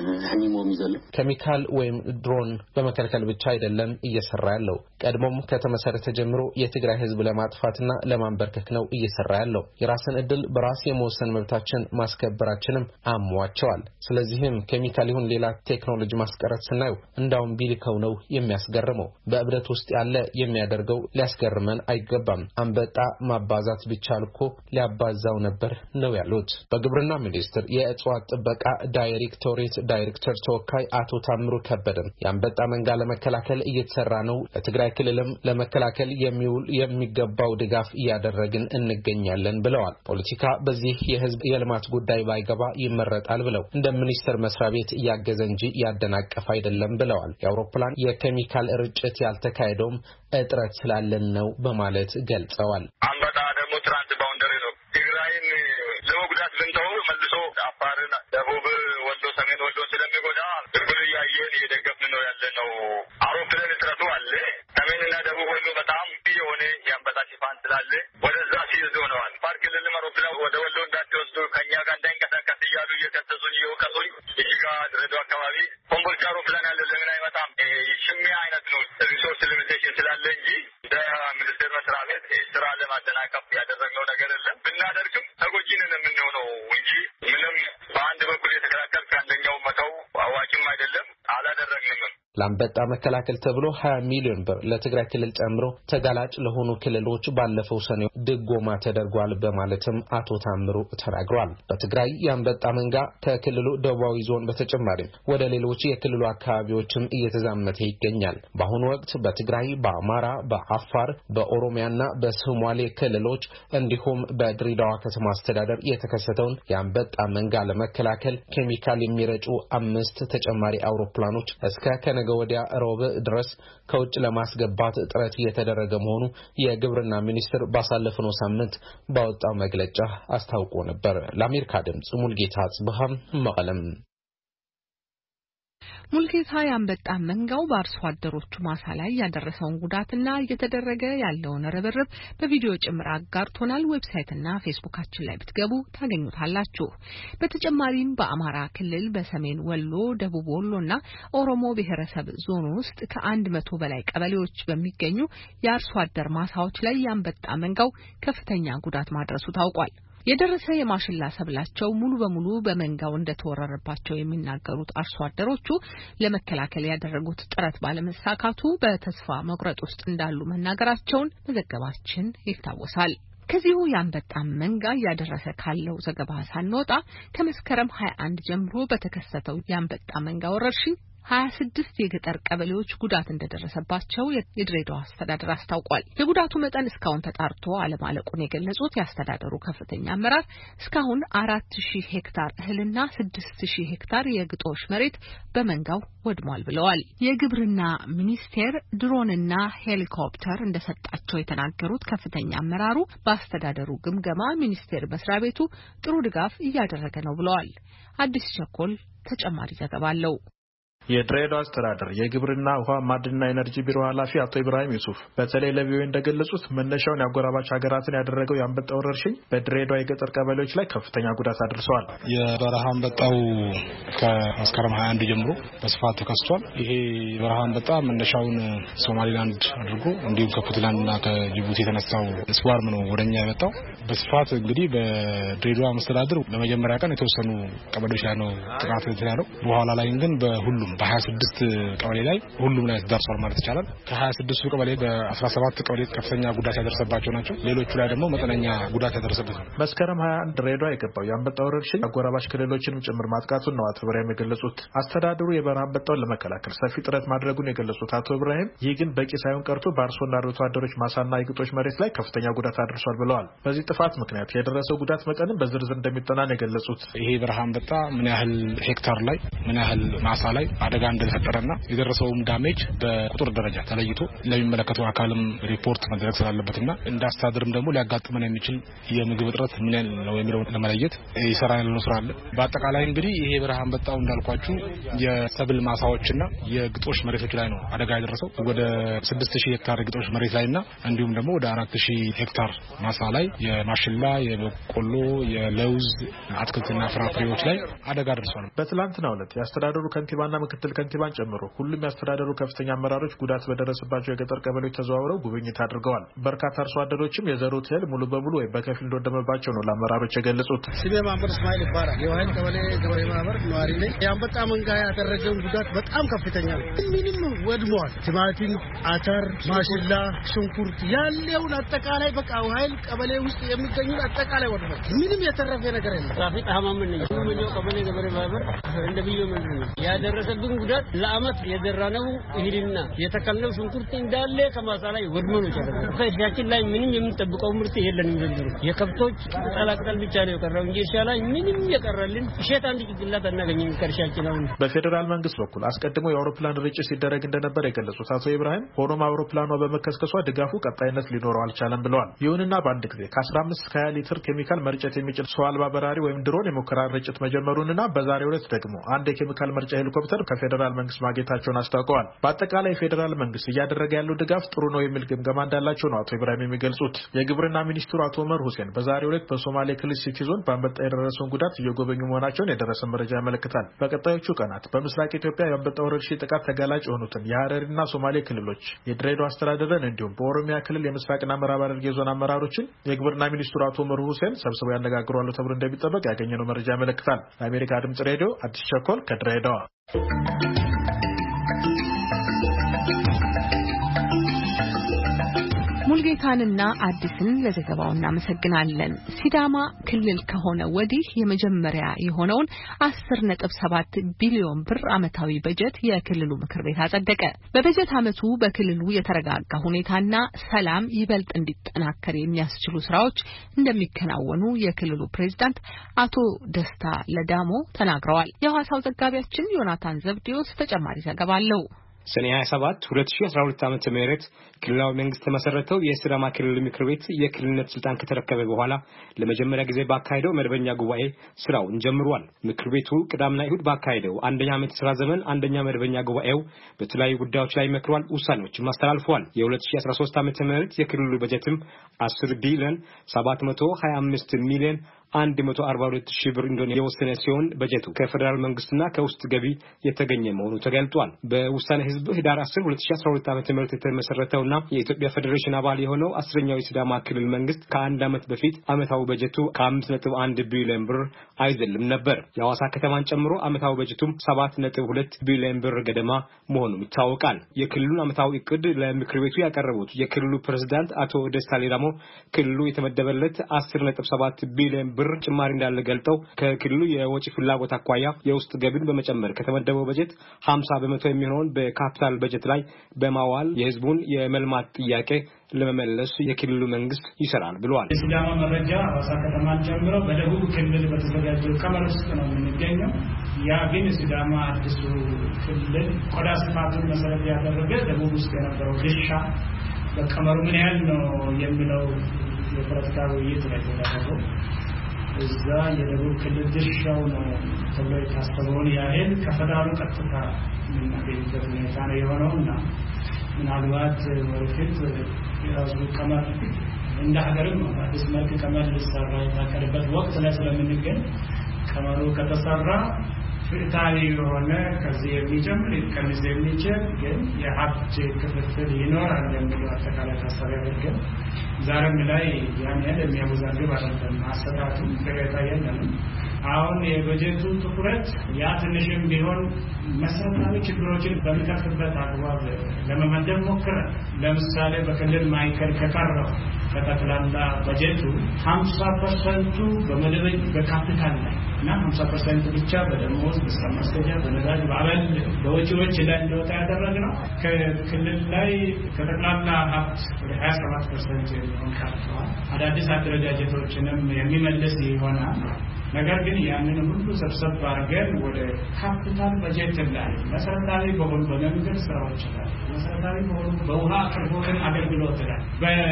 S9: ህሚሞም ይዘለው
S6: ኬሚካል ወይም ድሮን በመከልከል ብቻ አይደለም እየሰራ ያለው። ቀድሞም ከተመሰረተ ጀምሮ የትግራይ ህዝብ ለማጥፋትና ለማንበርከክ ነው እየሰራ ያለው። የራስን እድል በራስ የመወሰን መብታችን ማስከበራችንም አሟቸዋል። ስለዚህም ኬሚካል ይሁን ሌላ ቴክኖሎጂ ማስቀረት ስናዩ እንዳውም ቢልከው ነው የሚያስገርመው። በእብደት ውስጥ ያለ የሚያደርገው ሊያስገርመን አይገባም። አንበጣ ማባዛት ቢቻል እኮ ሊያባዛው ነበር ነው ያሉት። በግብርና ሚኒስቴር የእጽዋት ጥበቃ ዳይሬክቶሬት ዳይሬክተር ተወካይ አቶ ታምሩ ከበደም የአንበጣ መንጋ ለመከላከል እየተሰራ ነው፣ ለትግራይ ክልልም ለመከላከል የሚገባው ድጋፍ እያደረግን እንገኛለን ብለዋል። ፖለቲካ በዚህ የህዝብ የልማት ጉዳይ ባይገባ ይመረጣል ብለው እንደ ሚኒስቴር መስሪያ ቤት ያገዘ እንጂ ያደናቀፍ አይደለም ብለዋል። የአውሮፕላን የኬሚካል ርጭት ያልተካሄደውም እጥረት ስላለን ነው በማለት ገልጸዋል።
S10: አንበጣ ደግሞ ትራንስ ባውንደሪ ነው። ትግራይን ለመጉዳት ብንተው መልሶ አፋርና ደቡብ ወሎ፣ ሰሜን ወሎ ስለሚጎዳ ብርብር ያየን እየደገፍን ነው ያለነው። አውሮፕላን እጥረቱ አለ። ሰሜንና ደቡብ ወሎ በጣም የሆነ የአንበጣ ሽፋን ስላለ ወደዛ ሲይዙ ሆነዋል። ፓርክ ለልም አውሮፕላን ወደ ወሎ እንዳትወስዱ ከኛ ጋር እንዳይንቀሳቀስ እያሉ እየከሰሱኝ እየወቀሱኝ እጅጋ ድሬዳዋ አካባቢ ኮምቦልቻ አውሮፕላን ያለ ለምን አይመጣም? ሽሚያ አይነት ነው። ሪሶርስ ሊሚቴሽን ስላለ እንጂ እንደ ሚኒስቴር መስሪያ ቤት ስራ ለማደናቀፍ ያደረግነው ነገር የለም። ብናደርግም ተጎጂንን የምንሆነው እንጂ ምንም በአንድ በኩል የተከላከል ከአንደኛው መተው አዋጭም አይደለም። አላደረግንም።
S6: ለአንበጣ መከላከል ተብሎ 20 ሚሊዮን ብር ለትግራይ ክልል ጨምሮ ተጋላጭ ለሆኑ ክልሎች ባለፈው ሰኔ ድጎማ ተደርጓል በማለትም አቶ ታምሩ ተናግሯል። በትግራይ የአንበጣ መንጋ ከክልሉ ደቡባዊ ዞን በተጨማሪ ወደ ሌሎች የክልሉ አካባቢዎችም እየተዛመተ ይገኛል። በአሁኑ ወቅት በትግራይ፣ በአማራ፣ በአፋር፣ በኦሮሚያና በሶማሌ ክልሎች እንዲሁም በድሬዳዋ ከተማ አስተዳደር የተከሰተውን የአንበጣ መንጋ ለመከላከል ኬሚካል የሚረጩ 5 ተጨማሪ አውሮፕላኖች እስከ ከነገ ወዲያ ሮብ ድረስ ከውጭ ለማስገባት ጥረት እየተደረገ መሆኑ የግብርና ሚኒስቴር ባሳለፈው ሳምንት ባወጣው መግለጫ አስታውቆ ነበር። ለአሜሪካ ድምጽ ሙልጌታ ጽብሃም መቀለም
S1: ሙልጌታ ያንበጣ መንጋው በአርሶ አደሮቹ ማሳ ላይ ያደረሰውን ጉዳትና እየተደረገ ያለውን ርብርብ በቪዲዮ ጭምር አጋርቶናል። ዌብሳይትና ፌስቡካችን ላይ ብትገቡ ታገኙታላችሁ። በተጨማሪም በአማራ ክልል በሰሜን ወሎ፣ ደቡብ ወሎና ኦሮሞ ብሔረሰብ ዞን ውስጥ ከ100 በላይ ቀበሌዎች በሚገኙ የአርሶ አደር ማሳዎች ላይ ያንበጣ መንጋው ከፍተኛ ጉዳት ማድረሱ ታውቋል። የደረሰ የማሽላ ሰብላቸው ሙሉ በሙሉ በመንጋው እንደተወረረባቸው የሚናገሩት አርሶ አደሮቹ ለመከላከል ያደረጉት ጥረት ባለመሳካቱ በተስፋ መቁረጥ ውስጥ እንዳሉ መናገራቸውን መዘገባችን ይታወሳል። ከዚሁ ያንበጣ መንጋ እያደረሰ ካለው ዘገባ ሳንወጣ ከመስከረም 21 ጀምሮ በተከሰተው ያንበጣ መንጋ ወረርሽኝ 26 የገጠር ቀበሌዎች ጉዳት እንደደረሰባቸው የድሬዳዋ አስተዳደር አስታውቋል። የጉዳቱ መጠን እስካሁን ተጣርቶ አለማለቁን የገለጹት የአስተዳደሩ ከፍተኛ አመራር እስካሁን 4000 ሄክታር እህልና 6000 ሄክታር የግጦሽ መሬት በመንጋው ወድሟል ብለዋል። የግብርና ሚኒስቴር ድሮንና ሄሊኮፕተር እንደሰጣቸው የተናገሩት ከፍተኛ አመራሩ በአስተዳደሩ ግምገማ ሚኒስቴር መስሪያ ቤቱ ጥሩ ድጋፍ እያደረገ ነው ብለዋል። አዲስ ቸኮል ተጨማሪ ዘገባ አለው።
S11: የድሬዳዋ አስተዳደር የግብርና ውሃ ማዕድንና ኤነርጂ ቢሮ ኃላፊ አቶ ኢብራሂም ዩሱፍ በተለይ ለቪኦኤ እንደገለጹት መነሻውን ያጎራባች ሀገራትን ያደረገው የአንበጣ ወረርሽኝ በድሬዳዋ የገጠር ቀበሌዎች ላይ ከፍተኛ ጉዳት አድርሰዋል።
S12: የበረሃ አንበጣው ከመስከረም 21 ጀምሮ በስፋት ተከስቷል። ይሄ የበረሃ አንበጣ መነሻውን ሶማሊላንድ አድርጎ እንዲሁም ከፑንትላንድና ከጅቡቲ የተነሳው ስዋርም ነው ወደኛ የመጣው። በስፋት እንግዲህ በድሬዳዋ መስተዳድር በመጀመሪያ ቀን የተወሰኑ ቀበሌዎች ላይ ነው ጥቃት የተያዘው። በኋላ ላይ ግን በሁሉም በ26 ቀበሌ ላይ ሁሉም ላይ ደርሷል ማለት ይቻላል። ከ26ቱ ቀበሌ በ17 ቀበሌ ከፍተኛ ጉዳት ያደረሰባቸው ናቸው። ሌሎቹ ላይ ደግሞ መጠነኛ ጉዳት ያደረሰበት ነው።
S11: መስከረም 21 ድሬዳዋ የገባው የአንበጣ ወረርሽኝ አጎራባች ክልሎችንም ጭምር ማጥቃቱን ነው አቶ ኢብራሂም የገለጹት። አስተዳደሩ የበረሃ አንበጣውን ለመከላከል ሰፊ ጥረት ማድረጉን የገለጹት አቶ ኢብራሂም ይህ ግን በቂ ሳይሆን ቀርቶ በአርሶና አርብቶ አደሮች ማሳና የግጦሽ መሬት ላይ ከፍተኛ ጉዳት አድርሷል ብለዋል። በዚህ ጥፋት ምክንያት የደረሰው ጉዳት መጠንም በዝርዝር እንደሚጠና ነው የገለጹት።
S12: ይሄ በረሃ አንበጣ ምን ያህል ሄክታር ላይ ምን ያህል ማሳ ላይ አደጋ እንደተፈጠረና የደረሰውም ዳሜጅ በቁጥር ደረጃ ተለይቶ ለሚመለከተው አካልም ሪፖርት መደረግ ስላለበትና እንዳስተዳደርም ደግሞ ሊያጋጥመን የሚችል የምግብ እጥረት ምን ያህል ነው የሚለው ለመለየት ይሰራ ያለው ስራ አለ። በአጠቃላይ እንግዲህ ይሄ በረሃ አንበጣው እንዳልኳችሁ የሰብል ማሳዎችና የግጦሽ መሬቶች ላይ ነው አደጋ ያደረሰው። ወደ 6000 ሄክታር ግጦሽ መሬት ላይና እንዲሁም ደግሞ ወደ 4000 ሄክታር ማሳ ላይ የማሽላ፣ የበቆሎ፣ የለውዝ አትክልትና ፍራፍሬዎች ላይ አደጋ ደርሷል።
S11: በትላንትናው ዕለት የአስተዳደሩ ከንቲባና ምክትል ከንቲባን ጨምሮ ሁሉም ያስተዳደሩ ከፍተኛ አመራሮች ጉዳት በደረሰባቸው የገጠር ቀበሌዎች ተዘዋውረው ጉብኝት አድርገዋል። በርካታ አርሶ አደሮችም የዘሩት እህል ሙሉ በሙሉ ወይ በከፊል እንደወደመባቸው ነው ለአመራሮች የገለጹት።
S13: ስሜ ማምር እስማኤል ይባላል። የዋይን ቀበሌ ገበሬ ማህበር ነዋሪ ነኝ። የአንበጣ መንጋ ያደረገውን ጉዳት በጣም ከፍተኛ ነው። ምንም ወድሟል። ቲማቲም፣ አተር፣ ማሽላ፣ ሽንኩርት ያለውን አጠቃላይ በቃ ዋይን ቀበሌ ውስጥ የሚገኙት አጠቃላይ ወድሟል። ምንም የተረፈ ነገር የለም።
S14: ራፊቅ አህማምን ነኝ። ሁሉም ቀበሌ ገበሬ ማህበር እንደብየው ምንድን ነው ያደረሰብን ጉዳት ለአመት የዘራነው እህልና የተከልነው ሽንኩርት እንዳለ ከማሳ ላይ ወድሞ ነው ያደረገው። ከእርሻችን ላይ ምንም የምንጠብቀው ምርት የለንም። ዘንድሮ የከብቶች ቅጠላቅጠል ብቻ ነው የቀረው እንጂ እርሻ ላይ ምንም የቀረልን እሸት አንድ ጭንቅላት አናገኝም ከእርሻችን። አሁን
S11: በፌዴራል መንግስት በኩል አስቀድሞ የአውሮፕላን ርጭት ሲደረግ እንደነበር የገለጹት አቶ ኢብራሂም ሆኖም አውሮፕላኗ በመከስከሷ ድጋፉ ቀጣይነት ሊኖረው አልቻለም ብለዋል። ይሁንና በአንድ ጊዜ ከ15 እስከ 20 ሊትር ኬሚካል መርጨት የሚችል ሰው አልባ በራሪ ወይም ድሮን የሙከራ ርጭት መጀመሩንና በዛሬው ዕለት ደግሞ አንድ የኬሚካል መርጫ ሄሊኮፕተር ከፌዴራል መንግስት ማግኘታቸውን አስታውቀዋል። በአጠቃላይ ፌዴራል መንግስት እያደረገ ያለው ድጋፍ ጥሩ ነው የሚል ግምገማ እንዳላቸው ነው አቶ ኢብራሂም የሚገልጹት። የግብርና ሚኒስትሩ አቶ ኡመር ሁሴን በዛሬው ዕለት በሶማሌ ክልል ሲቲ ዞን በአንበጣ የደረሰውን ጉዳት እየጎበኙ መሆናቸውን የደረሰ መረጃ ያመለክታል። በቀጣዮቹ ቀናት በምስራቅ ኢትዮጵያ የአንበጣ ወረርሽኝ ጥቃት ተጋላጭ የሆኑትን የሀረሪና ሶማሌ ክልሎች፣ የድሬዳዋ አስተዳደርን እንዲሁም በኦሮሚያ ክልል የምስራቅና ምዕራብ ሐረርጌ ዞን አመራሮችን የግብርና ሚኒስትሩ አቶ ኡመር ሁሴን ሰብስበው ያነጋግሯሉ ተብሎ እንደሚጠበቅ ያገኘነው መረጃ ያመለክታል። ለአሜሪካ ድምጽ ሬዲዮ አዲስ ቸኮል ከድሬዳዋ።
S1: ሙልጌታንና አዲስን ለዘገባው እናመሰግናለን። ሲዳማ ክልል ከሆነ ወዲህ የመጀመሪያ የሆነውን 10.7 ቢሊዮን ብር ዓመታዊ በጀት የክልሉ ምክር ቤት አጸደቀ። በበጀት ዓመቱ በክልሉ የተረጋጋ ሁኔታና ሰላም ይበልጥ እንዲጠናከር የሚያስችሉ ስራዎች እንደሚከናወኑ የክልሉ ፕሬዝዳንት አቶ ደስታ ለዳሞ ተናግረዋል። የሐዋሳው ዘጋቢያችን ዮናታን ዘብዲዮስ ተጨማሪ ዘገባ አለው።
S15: ሰኔ 27 2012 ዓመተ ምህረት ክልላዊ መንግስት ተመሰረተው የሲዳማ ክልል ምክር ቤት የክልልነት ስልጣን ከተረከበ በኋላ ለመጀመሪያ ጊዜ ባካሄደው መደበኛ ጉባኤ ስራውን ጀምሯል። ምክር ቤቱ ቅዳሜና እሁድ ባካሄደው አንደኛ ዓመት ስራ ዘመን አንደኛ መደበኛ ጉባኤው በተለያዩ ጉዳዮች ላይ መክሯል፣ ውሳኔዎችም አስተላልፏል። የ2013 ዓመተ ምህረት የክልሉ በጀትም 10 ቢሊዮን 725 ሚሊዮን 142 ሺህ ብር እንደሆነ የወሰነ ሲሆን በጀቱ ከፌደራል መንግስትና ከውስጥ ገቢ የተገኘ መሆኑ ተገልጿል። በውሳኔ ህዝብ ህዳር 10 2012 ዓ.ም የተመሰረተውና የኢትዮጵያ ፌዴሬሽን አባል የሆነው 10ኛው የሲዳማ ክልል መንግስት ከአንድ ዓመት በፊት ዓመታዊ በጀቱ ከ5.1 ቢሊዮን ብር አይዘልም ነበር። የሐዋሳ ከተማን ጨምሮ ዓመታዊ በጀቱም 7.2 ቢሊዮን ብር ገደማ መሆኑም ይታወቃል። የክልሉን ዓመታዊ እቅድ ለምክር ቤቱ ያቀረቡት የክልሉ ፕሬዝዳንት አቶ ደስታ ሌዳሞ ክልሉ የተመደበለት 10.7 ቢሊዮን ብር ጭማሪ እንዳለ ገልጠው ከክልሉ የወጪ ፍላጎት አኳያ የውስጥ ገቢን በመጨመር ከተመደበው በጀት 50% የሚሆነውን በካፒታል በጀት ላይ በማዋል የህዝቡን የመልማት ጥያቄ ለመመለስ የክልሉ መንግስት ይሰራል ብለዋል።
S16: የሲዳማ መረጃ ሐዋሳ ከተማን ጨምሮ በደቡብ ክልል በተዘጋጀው ቀመር ውስጥ ነው የሚገኘው። ያ ግን ሲዳማ አዲሱ ክልል ቆዳ ስፋቱን መሰረት ያደረገ ደቡብ ውስጥ የነበረው ድርሻ በቀመሩ ምን ያህል ነው የሚለው የፖለቲካ ውይይት ላይ ተደረገው። እዛ የደቡብ ክልል ድርሻው ነው ተብሎ የታሰበውን ያህል ከፌደራሉ ቀጥታ የምናገኝበት ሁኔታ ነው የሆነውና ምናልባት ወደፊት የራሱ ቀመር እንደ ሀገርም አዲስ መልክ ቀመር ሊሰራ የታቀደበት ወቅት ላይ ስለምንገኝ ቀመሩ ከተሰራ ፍትሃዊ የሆነ ከዚህ የሚጀምር ከዚህ የሚችል ግን የሀብት ክፍፍል ይኖራል የሚለው አጠቃላይ ታሳቢ አድርገን ዛሬም ላይ ያን ያህል የሚያወዛግብ አይደለም። አሰራቱም ከገታ የለም። አሁን የበጀቱ ትኩረት ያ ትንሽም ቢሆን መሰረታዊ ችግሮችን በሚቀርፍበት አግባብ ለመመደብ ሞክረን ለምሳሌ በክልል ማዕከል ከቀረው ከጠቅላላ በጀቱ 50% በመደበኛ በካፒታል ላይ እና 50% ብቻ በደሞዝ በስራ ማስኬጃ በነዳጅ በአበል በወጪዎች ላይ እንደወጣ ያደረግነው ከክልል ላይ ከጠቅላላ ሀብት ወደ 27% የሚሆን ካርተዋል። አዳዲስ አደረጃጀቶችንም የሚመልስ ይሆናል። ነገር ግን ያንን ሁሉ ሰብሰብ አድርገን ወደ ካፒታል በጀት ላይ መሰረታዊ በሆኑ በመንገድ ስራዎች ላይ መሰረታዊ በሆኑ በውሃ አቅርቦትን አገልግሎት ላይ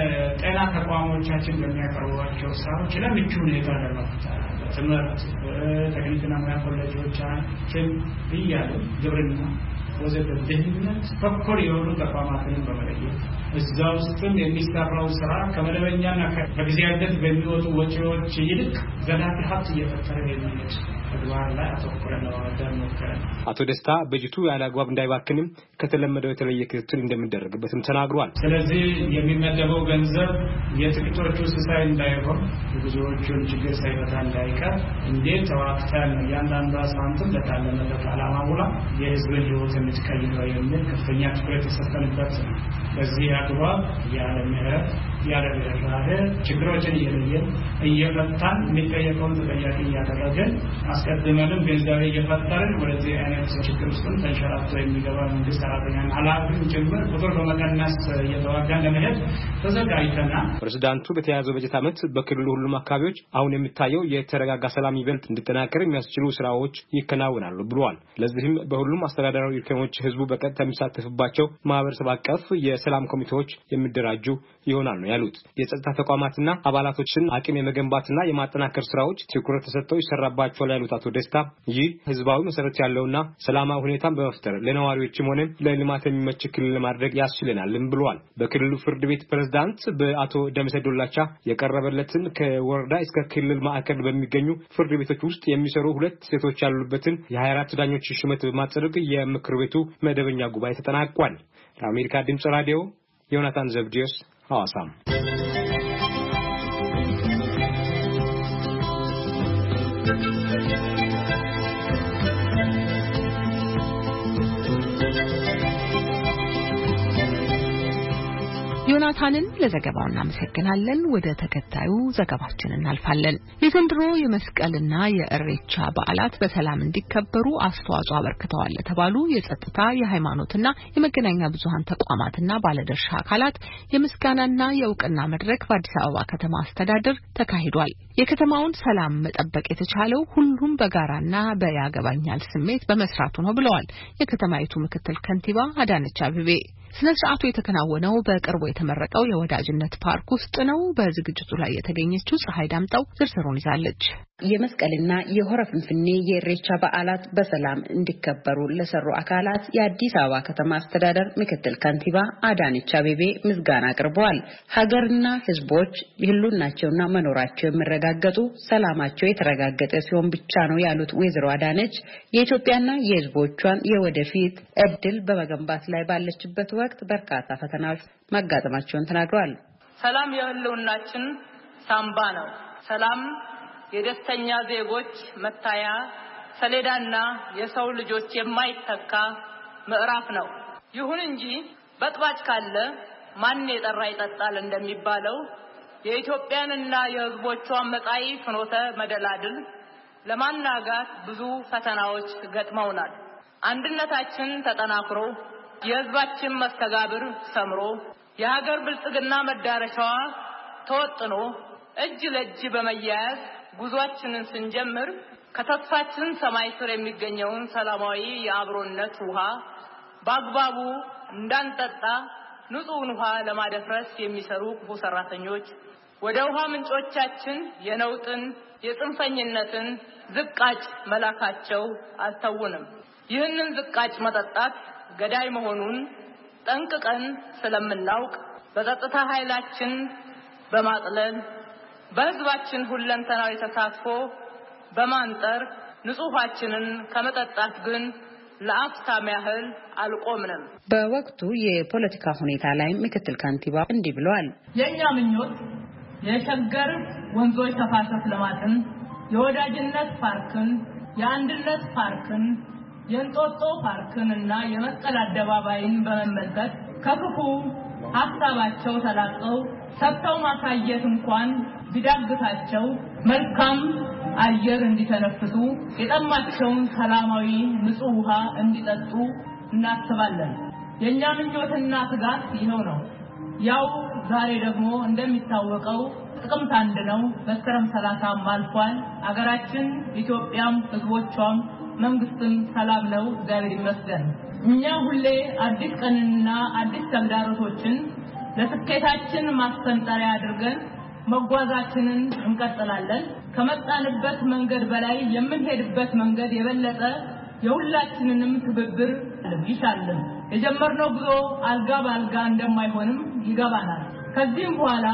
S16: በጤና ተቋሞቻችን በሚያቀርቧቸው ስራዎች ለምቹ ሁኔታ ለመፍጠር ትምህርት ቴክኒክና ሙያ ኮሌጆቻችን እያሉ ግብርና ወዘተ ደህንነት ተኮር የሆኑ ተቋማትን በመለየት እዛ ውስጥም የሚሰራው ስራ ከመደበኛና በጊዜያዊነት በሚወጡ ወጪዎች ይልቅ ዘላቂ ሀብት እየፈጠረ የሚሄድ ተግባር ላይ አተኩረን ለማድረግ ሞክረን
S15: አቶ ደስታ በጀቱ ያለ አግባብ እንዳይባክንም ከተለመደው የተለየ ክትትል እንደሚደረግበትም ተናግሯል።
S16: ስለዚህ የሚመደበው ገንዘብ የጥቂቶቹ ስሳይ እንዳይሆን የብዙዎቹን ችግር ሳይፈታ እንዳይቀር እንዴት ተዋክተን እያንዳንዷ ሳንቲም ለታለመለት ዓላማ ውላ የህዝብን ህይወት የምትቀይረው የሚል ከፍተኛ ትኩረት የሰጠንበት በዚህ አግባብ ያለ ምህረት ያለ ርህራሄ ችግሮችን እየለየን እየፈታን የሚጠየቀውን ተጠያቂ እያደረግን አስቀድመንም ገንዘብ እየፈጠርን ወደዚህ አይነት ችግር ውስጥ ተንሸራቶ የሚገባ መንግስት ሰራተኛን ኃላፊን ጭምር ቁጥር በመቀነስ እየተዋጋን ለመሄድ ተዘጋጅተናል።
S15: ፕሬዝዳንቱ በተያዘው በጀት ዓመት በክልሉ ሁሉም አካባቢዎች አሁን የሚታየው የተረጋጋ ሰላም ይበልጥ እንዲጠናከር የሚያስችሉ ስራዎች ይከናወናሉ ብለዋል። ለዚህም በሁሉም አስተዳደራዊ እርከኖች ህዝቡ በቀጥታ የሚሳተፍባቸው ማህበረሰብ አቀፍ የሰላም ኮሚቴዎች የሚደራጁ ይሆናል ነው ያሉት። የጸጥታ ተቋማትና አባላቶችን አቅም የመገንባትና የማጠናከር ስራዎች ትኩረት ተሰጥተው ይሰራባቸዋል ያሉት አቶ ደስታ ይህ ህዝባዊ መሰረት ያለውና ሰላማዊ ሁኔታን በመፍጠር ለነዋሪዎችም ሆነ ለልማት የሚመች ክልል ለማድረግ ያስችለናልም ብለዋል። በክልሉ ፍርድ ቤት ፕሬዝዳንት በአቶ ደምሰ ዶላቻ የቀረበለትን ከወረዳ እስከ ክልል ማዕከል በሚገኙ ፍርድ ቤቶች ውስጥ የሚሰሩ 2 ሴቶች ያሉበትን የ24 ዳኞች ሹመት በማጽደቅ የምክር ቤቱ መደበኛ ጉባኤ ተጠናቋል። ለአሜሪካ ድምጽ ራዲዮ ዮናታን ዘብዲዮስ ሐዋሳም
S1: ዮናታንን ለዘገባው እናመሰግናለን። ወደ ተከታዩ ዘገባችን እናልፋለን። የዘንድሮ የመስቀልና የእሬቻ በዓላት በሰላም እንዲከበሩ አስተዋጽኦ አበርክተዋል ለተባሉ የጸጥታ የሃይማኖትና የመገናኛ ብዙሃን ተቋማትና ባለድርሻ አካላት የምስጋናና የእውቅና መድረክ በአዲስ አበባ ከተማ አስተዳደር ተካሂዷል። የከተማውን ሰላም መጠበቅ የተቻለው ሁሉም በጋራና በያገባኛል ስሜት በመስራቱ ነው ብለዋል የከተማይቱ ምክትል ከንቲባ አዳነች አቤቤ። ስነ ስርዓቱ የተከናወነው በቅርቡ የተመረቀው የወዳጅነት ፓርክ ውስጥ ነው። በዝግጅቱ ላይ የተገኘችው ፀሐይ ዳምጠው ዝርዝሩን ይዛለች።
S17: የመስቀልና የሆረ ፍንፍኔ የኢሬቻ በዓላት በሰላም እንዲከበሩ ለሰሩ አካላት የአዲስ አበባ ከተማ አስተዳደር ምክትል ከንቲባ አዳነች አቤቤ ምስጋና አቅርበዋል። ሀገርና ሕዝቦች ህልውናቸውና መኖራቸው የሚረጋገጡ ሰላማቸው የተረጋገጠ ሲሆን ብቻ ነው ያሉት ወይዘሮ አዳነች የኢትዮጵያና የሕዝቦቿን የወደፊት እድል በመገንባት ላይ ባለችበት ወቅት በርካታ ፈተናዎች ማጋጠማቸውን ተናግረዋል።
S18: ሰላም የህልውናችን ሳምባ ነው። ሰላም የደስተኛ ዜጎች መታያ ሰሌዳና የሰው ልጆች የማይተካ ምዕራፍ ነው። ይሁን እንጂ በጥባጭ ካለ ማን የጠራ ይጠጣል እንደሚባለው የኢትዮጵያንና የህዝቦቿን መጻኢ ፍኖተ መደላድል ለማናጋት ብዙ ፈተናዎች ገጥመውናል። አንድነታችን ተጠናክሮ የህዝባችን መስተጋብር ሰምሮ የሀገር ብልጽግና መዳረሻዋ ተወጥኖ እጅ ለእጅ በመያያዝ ጉዟችንን ስንጀምር ከተስፋችን ሰማይ ስር የሚገኘውን ሰላማዊ የአብሮነት ውሃ በአግባቡ እንዳንጠጣ ንጹህን ውሃ ለማደፍረስ የሚሰሩ ክፉ ሰራተኞች ወደ ውሃ ምንጮቻችን የነውጥን የጽንፈኝነትን ዝቃጭ መላካቸው አልተውንም። ይህንን ዝቃጭ መጠጣት ገዳይ መሆኑን ጠንቅቀን ስለምናውቅ በጸጥታ ኃይላችን በማጥለል በህዝባችን ሁለንተናዊ ተሳትፎ በማንጠር ንጹሃችንን ከመጠጣት ግን ለአፍታም ያህል አልቆምንም።
S17: በወቅቱ የፖለቲካ ሁኔታ ላይ ምክትል ከንቲባ እንዲህ ብለዋል።
S18: የኛ ምኞት የሸገር ወንዞች ተፋሰስ ልማትን፣ የወዳጅነት ፓርክን፣ የአንድነት ፓርክን፣ የእንጦጦ ፓርክን እና የመስቀል አደባባይን በመመልከት ከክፉ ሀሳባቸው ተላቀው ሰጥተው ማሳየት እንኳን ቢዳግታቸው መልካም አየር እንዲተነፍሱ የጠማቸውን ሰላማዊ ንጹህ ውሃ እንዲጠጡ እናስባለን። የኛ ምኞትና ትጋት ይሄው ነው። ያው ዛሬ ደግሞ እንደሚታወቀው ጥቅምት 1 ነው። መስከረም 30 አልፏል። አገራችን ኢትዮጵያም ህዝቦቿም መንግስትም ሰላም ነው፣ እግዚአብሔር ይመስገን። እኛ ሁሌ አዲስ ቀንና አዲስ ተግዳሮቶችን ለስኬታችን ማስፈንጠሪያ አድርገን መጓዛችንን እንቀጥላለን። ከመጣንበት መንገድ በላይ የምንሄድበት መንገድ የበለጠ የሁላችንንም ትብብር ይሻልን። የጀመርነው ጉዞ አልጋ በአልጋ እንደማይሆንም ይገባናል። ከዚህም በኋላ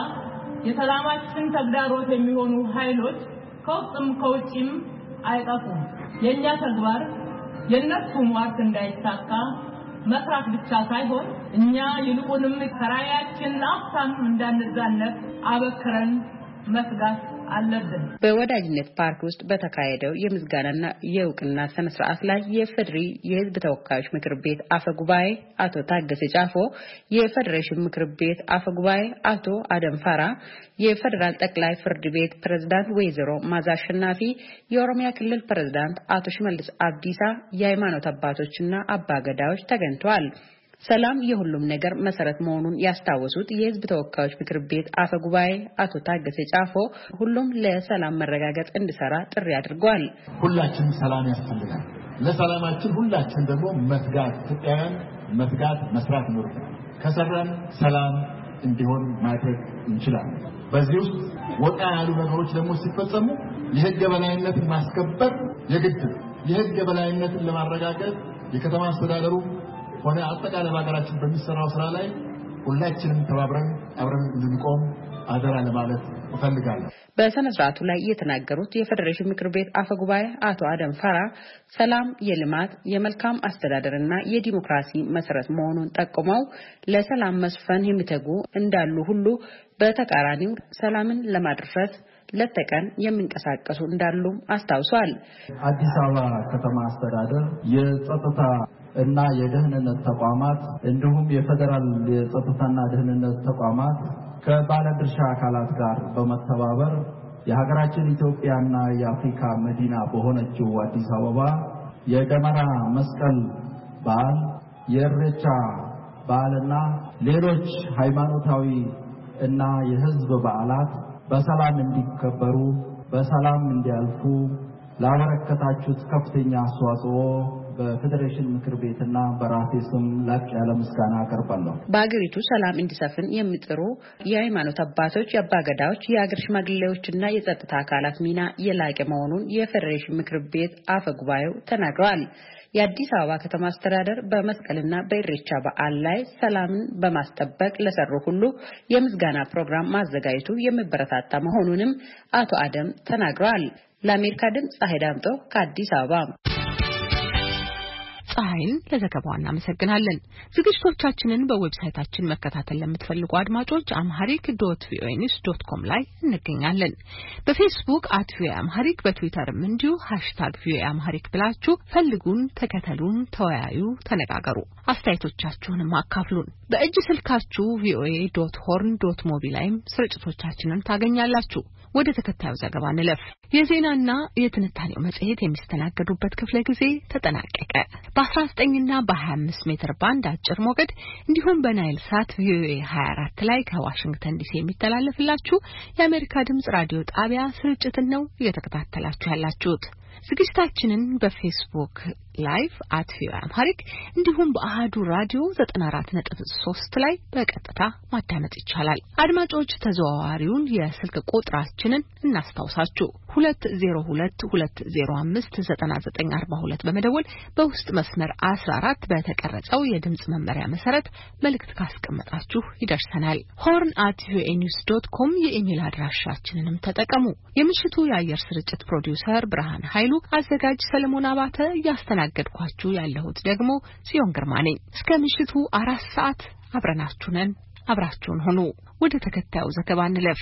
S18: የሰላማችን ተግዳሮት የሚሆኑ ኃይሎች ከውስጥም ከውጭም አይጠፉም። የኛ ተግባር የነሱ ሟርት እንዳይሳካ መስራት ብቻ ሳይሆን እኛ ይልቁንም ከራያችን አፍታም እንዳንዛነፍ አበክረን መስጋት አለብን።
S17: በወዳጅነት ፓርክ ውስጥ በተካሄደው የምስጋናና የእውቅና ስነ ስርዓት ላይ የፌዴሪ የሕዝብ ተወካዮች ምክር ቤት አፈ ጉባኤ አቶ ታገሰ ጫፎ፣ የፌዴሬሽን ምክር ቤት አፈ ጉባኤ አቶ አደም ፋራ፣ የፌዴራል ጠቅላይ ፍርድ ቤት ፕሬዝዳንት ወይዘሮ ማዛ አሸናፊ፣ የኦሮሚያ ክልል ፕሬዝዳንት አቶ ሽመልስ አብዲሳ፣ የሃይማኖት አባቶችና አባገዳዎች ተገኝተዋል። ሰላም የሁሉም ነገር መሰረት መሆኑን ያስታወሱት የሕዝብ ተወካዮች ምክር ቤት አፈ ጉባኤ አቶ ታገሰ ጫፎ ሁሉም ለሰላም መረጋገጥ እንዲሰራ ጥሪ አድርገዋል።
S19: ሁላችንም ሰላም ያስፈልጋል። ለሰላማችን ሁላችን ደግሞ መትጋት፣ ኢትዮጵያውያን መትጋት መስራት ይኖርብናል። ከሰራን ሰላም እንዲሆን ማድረግ እንችላለን። በዚህ ውስጥ ወጣ ያሉ ነገሮች ደግሞ ሲፈጸሙ የህግ የበላይነትን ማስከበር የግድ ነው። የህግ የበላይነትን ለማረጋገጥ የከተማ አስተዳደሩ ሆነ አጠቃላይ በሀገራችን በሚሰራው ስራ ላይ ሁላችንም ተባብረን አብረን እንድንቆም አደራ ለማለት እፈልጋለሁ።
S17: በስነ ስርዓቱ ላይ የተናገሩት የፌዴሬሽን ምክር ቤት አፈ ጉባኤ አቶ አደም ፋራ ሰላም የልማት የመልካም አስተዳደርና የዲሞክራሲ መሰረት መሆኑን ጠቁመው ለሰላም መስፈን የሚተጉ እንዳሉ ሁሉ በተቃራኒው ሰላምን ለማድረስ ለተቀን የሚንቀሳቀሱ እንዳሉ አስታውሷል።
S20: አዲስ አበባ ከተማ አስተዳደር የጸጥታ እና የደህንነት ተቋማት እንዲሁም የፌደራል የጸጥታና ደህንነት ተቋማት ከባለድርሻ አካላት ጋር በመተባበር የሀገራችን ኢትዮጵያና የአፍሪካ መዲና በሆነችው አዲስ አበባ የደመራ መስቀል በዓል፣ የኢሬቻ በዓልና ሌሎች ሃይማኖታዊ እና የህዝብ በዓላት በሰላም እንዲከበሩ በሰላም እንዲያልፉ ላበረከታችሁት ከፍተኛ አስተዋጽኦ በፌዴሬሽን ምክር ቤትና በራሴ ስም ላቅ ያለ ምስጋና አቀርባለሁ።
S17: በአገሪቱ ሰላም እንዲሰፍን የሚጥሩ የሃይማኖት አባቶች፣ የአባገዳዎች፣ የአገር ሽማግሌዎችና የጸጥታ አካላት ሚና የላቀ መሆኑን የፌዴሬሽን ምክር ቤት አፈ ጉባኤው ተናግረዋል። የአዲስ አበባ ከተማ አስተዳደር በመስቀልና በኢሬቻ በዓል ላይ ሰላምን በማስጠበቅ ለሰሩ ሁሉ የምስጋና ፕሮግራም ማዘጋጀቱ የሚበረታታ መሆኑንም አቶ አደም ተናግረዋል። ለአሜሪካ ድምፅ ፀሐይ ዳምጦ ከአዲስ አበባ።
S1: ፀሐይን ለዘገባው እናመሰግናለን። ዝግጅቶቻችንን በዌብሳይታችን መከታተል ለምትፈልጉ አድማጮች amharic.voanews.com ላይ እንገኛለን። በፌስቡክ @voaamharic በትዊተርም እንዲሁ #voaamharic ብላችሁ ፈልጉን፣ ተከተሉን፣ ተወያዩ፣ ተነጋገሩ። አስተያየቶቻችሁንም አካፍሉን። በእጅ ስልካችሁ voa.horn.mobi ላይም ስርጭቶቻችንን ታገኛላችሁ። ወደ ተከታዩ ዘገባ እንለፍ። የዜናና የትንታኔው መጽሔት የሚስተናገዱበት ክፍለ ጊዜ ተጠናቀቀ። በ19 እና በ25 ሜትር ባንድ አጭር ሞገድ እንዲሁም በናይል ሳት ቪኦኤ 24 ላይ ከዋሽንግተን ዲሲ የሚተላለፍላችሁ የአሜሪካ ድምጽ ራዲዮ ጣቢያ ስርጭትን ነው እየተከታተላችሁ ያላችሁት። ዝግጅታችንን በፌስቡክ ላይቭ @voaamharic እንዲሁም በአሃዱ ራዲዮ 94.3 ላይ በቀጥታ ማዳመጥ ይቻላል። አድማጮች ተዘዋዋሪውን የስልክ ቁጥራችንን እናስታውሳችሁ 2022059942 በመደወል በውስጥ መስመር 14 በተቀረጸው የድምጽ መመሪያ መሰረት መልእክት ካስቀመጣችሁ ይደርሰናል። horn@voanews.com የኢሜል አድራሻችንንም ተጠቀሙ። የምሽቱ የአየር ስርጭት ፕሮዲዩሰር ብርሃን ኃይሉ፣ አዘጋጅ ሰለሞን አባተ፣ ያስተናገድኳችሁ ያለሁት ደግሞ ጽዮን ግርማ ነኝ። እስከ ምሽቱ 4 ሰዓት አብረናችሁ ነን። አብራችሁን ሆኑ። ወደ ተከታዩ ዘገባ እንለፍ።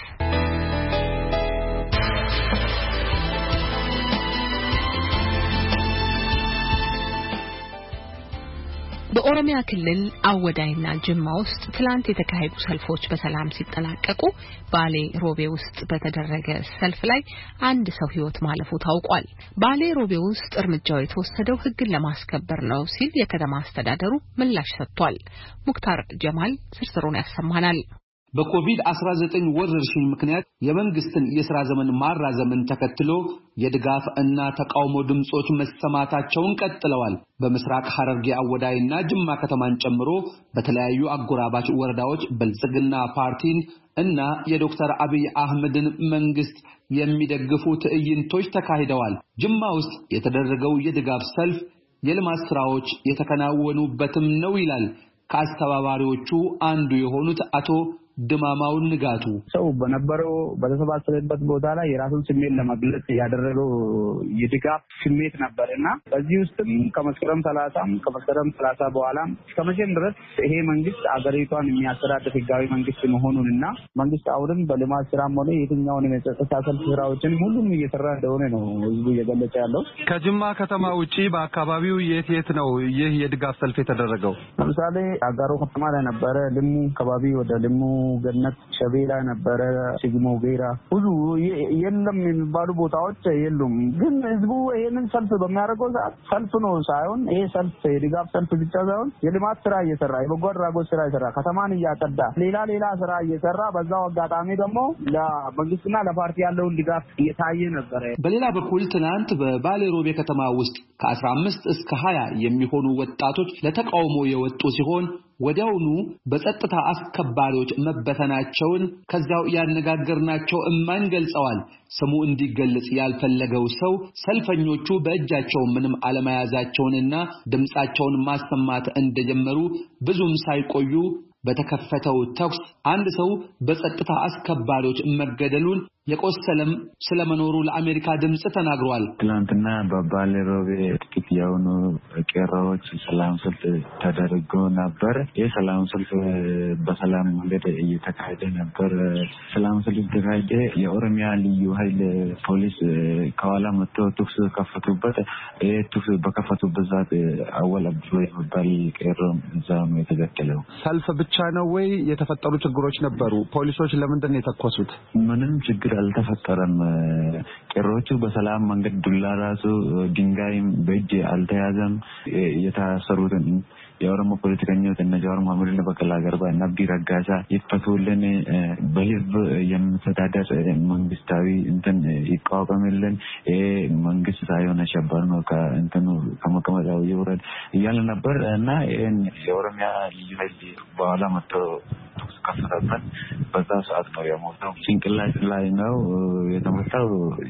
S1: በኦሮሚያ ክልል አወዳይና ጅማ ውስጥ ትላንት የተካሄዱ ሰልፎች በሰላም ሲጠናቀቁ ባሌ ሮቤ ውስጥ በተደረገ ሰልፍ ላይ አንድ ሰው ሕይወት ማለፉ ታውቋል። ባሌ ሮቤ ውስጥ እርምጃው የተወሰደው ሕግን ለማስከበር ነው ሲል የከተማ አስተዳደሩ ምላሽ ሰጥቷል። ሙክታር ጀማል ዝርዝሩን ያሰማናል።
S21: በኮቪድ-19 ወረርሽኝ ምክንያት የመንግስትን የሥራ ዘመን ማራዘምን ተከትሎ የድጋፍ እና ተቃውሞ ድምጾች መሰማታቸውን ቀጥለዋል። በምስራቅ ሐረርጌ አወዳይና ጅማ ከተማን ጨምሮ በተለያዩ አጎራባች ወረዳዎች ብልጽግና ፓርቲን እና የዶክተር አብይ አህመድን መንግስት የሚደግፉ ትዕይንቶች ተካሂደዋል። ጅማ ውስጥ የተደረገው የድጋፍ ሰልፍ የልማት ስራዎች የተከናወኑበትም ነው ይላል ከአስተባባሪዎቹ አንዱ የሆኑት አቶ ድማማው ንጋቱ።
S22: ሰው በነበረው በተሰባሰበበት ቦታ ላይ የራሱን ስሜት ለመግለጽ ያደረገው የድጋፍ ስሜት ነበርና በዚህ ውስጥም ከመስከረም 30 በኋላም እስከመቼም ድረስ ይሄ መንግስት አገሪቷን የሚያስተዳድር ህጋዊ መንግስት መሆኑንና መንግስት አሁንም በልማት ስራም ሆነ የትኛውንም የጸጥታ ሰልፍ ስራዎችን ሁሉም እየሰራ እንደሆነ ነው ህዝቡ እየገለጸ ያለው።
S23: ከጅማ ከተማ ውጪ በአካባቢው የት ነው ይህ የድጋፍ ሰልፍ የተደረገው?
S22: ለምሳሌ አጋሮ ከተማ ላይ ነበረ፣ ልሙ አካባቢ ወደ ልሙ ገነት ሸቤላ ነበረ፣ ሲግሞ ቤራ ብዙ የለም የሚባሉ ቦታዎች የሉም። ግን ህዝቡ ይሄንን ሰልፍ በሚያደርገው ሰዓት ሰልፍ ነው ሳይሆን ይሄ ሰልፍ የድጋፍ ሰልፍ ብቻ ሳይሆን የልማት ስራ እየሰራ የበጎ አድራጎት ስራ እየሰራ ከተማን እያጸዳ ሌላ ስራ እየሰራ በዛው አጋጣሚ ደግሞ ለመንግስትና ለፓርቲ ያለውን ድጋፍ እየታየ ነበረ።
S21: በሌላ በኩል ትናንት በባሌ ሮቤ ከተማ ውስጥ ከ15 እስከ 20 የሚሆኑ ወጣቶች ለተቃውሞ የወጡ ሲሆን ወዲያውኑ በጸጥታ አስከባሪዎች መበተናቸውን ከዛው ያነጋገርናቸው እማኝ ገልጸዋል። ስሙ እንዲገለጽ ያልፈለገው ሰው ሰልፈኞቹ በእጃቸው ምንም አለመያዛቸውንና ድምጻቸውን ማሰማት እንደጀመሩ ብዙም ሳይቆዩ በተከፈተው ተኩስ አንድ ሰው በጸጥታ አስከባሪዎች መገደሉን የቆሰለም ስለመኖሩ ለአሜሪካ ድምጽ ተናግሯል።
S22: ትናንትና በባሌ ሮቤ ጥቂት
S3: የሆኑ ቄሮዎች ሰላም ሰልፍ ተደርጎ ነበር። የሰላም ሰልፍ በሰላም መንገድ እየተካሄደ ነበር። ሰላም ሰልፍ ተካሄደ። የኦሮሚያ ልዩ ኃይል ፖሊስ ከኋላ መጥቶ ተኩስ ከፈቱበት። ተኩስ በከፈቱበት ሰዓት አወል አብዱ የሚባል ቄሮ እዛው ነው የተገደለው።
S23: ሰልፍ ብቻ ነው ወይ የተፈጠሩ ችግሮች ነበሩ? ፖሊሶች ለምንድን ነው የተኮሱት?
S3: ምንም ችግር አልተፈጠረም። ቄሮቹ በሰላም መንገድ ዱላ ራሱ ድንጋይም በእጅ አልተያዘም። የታሰሩትን የኦሮሞ ፖለቲከኞች እነ ጃዋር መሐመድና በቀላ ገርባ እና አብዲ ረጋሳ ይፈቱልን፣ በህዝብ የሚተዳደር መንግስታዊ እንትን ይቋቋምልን፣ መንግስት ሳይሆን አሸባሪ ነው ከእንትኑ ከመቀመጫው ይውረድ እያለ ነበር እና የኦሮሚያ ልዩ ኃይል በኋላ መጥቶ ተኩስ ከፈተበት። በዛ ሰዓት ነው የሞተው። ጭንቅላት ላይ ነው የተመታው።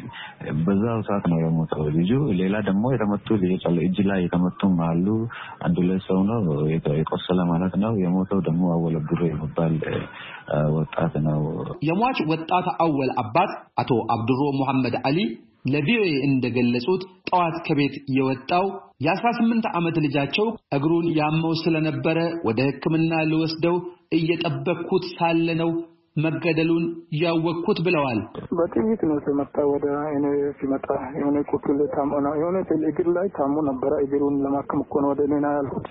S3: በዛው ሰዓት ነው የሞተው ልጁ። ሌላ ደግሞ የተመቱ እጅ ላይ የተመቱም አሉ። አንድ ሁለት ሰው ነው የቆሰለ ማለት ነው። የሞተው ደግሞ አወል አብዱ የሚባል ወጣት ነው።
S21: የሟች ወጣት አወል አባት አቶ አብዱሮ መሐመድ አሊ ለቪኦኤ እንደገለጹት ጠዋት ከቤት የወጣው የ18 ዓመት ልጃቸው እግሩን ያመው ስለነበረ ወደ ሕክምና ልወስደው እየጠበቅኩት ሳለ ነው መገደሉን ያወቅኩት ብለዋል።
S4: በጥይት ነው ተመታው። ወደ እኔ ሲመጣ የሆነ ቁስል ታሞ ነው የሆነ እግር ላይ ታሞ ነበር። እግሩን ለማከም እኮ ነው ወደ እኔ ያልኩት።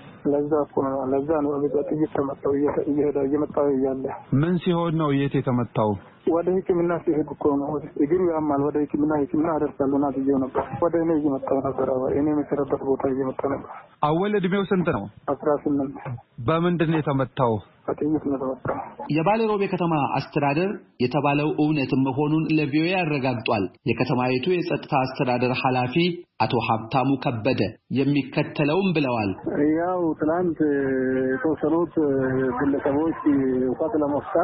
S4: ለዛ ነው በጥይት ተመታው። እየመጣው እያለ
S23: ምን ሲሆን ነው የት የተመታው?
S4: ወደ ሕክምና ሲሄድ እኮ ነው እግሩ ያማል። ወደ ሕክምና አደርሳለሁ ና ብዬው ነበር። ወደ እኔ እየመጣው ነበር። እኔ የምሰራበት ቦታ እየመጣ ነበር።
S23: አወል እድሜው ስንት ነው?
S4: 18።
S23: በምንድን ነው የተመታው?
S4: በጥይት ነው የተመታው።
S21: የባሌ ሮቤ ከተማ አስተዳደር የተባለው እውነት መሆኑን ለቪኦኤ ያረጋግጧል። የከተማይቱ የጸጥታ አስተዳደር ኃላፊ አቶ ሀብታሙ ከበደ የሚከተለውም ብለዋል።
S4: ያው ትናንት የተወሰኑት ግለሰቦች ውቀት ለመፍጠር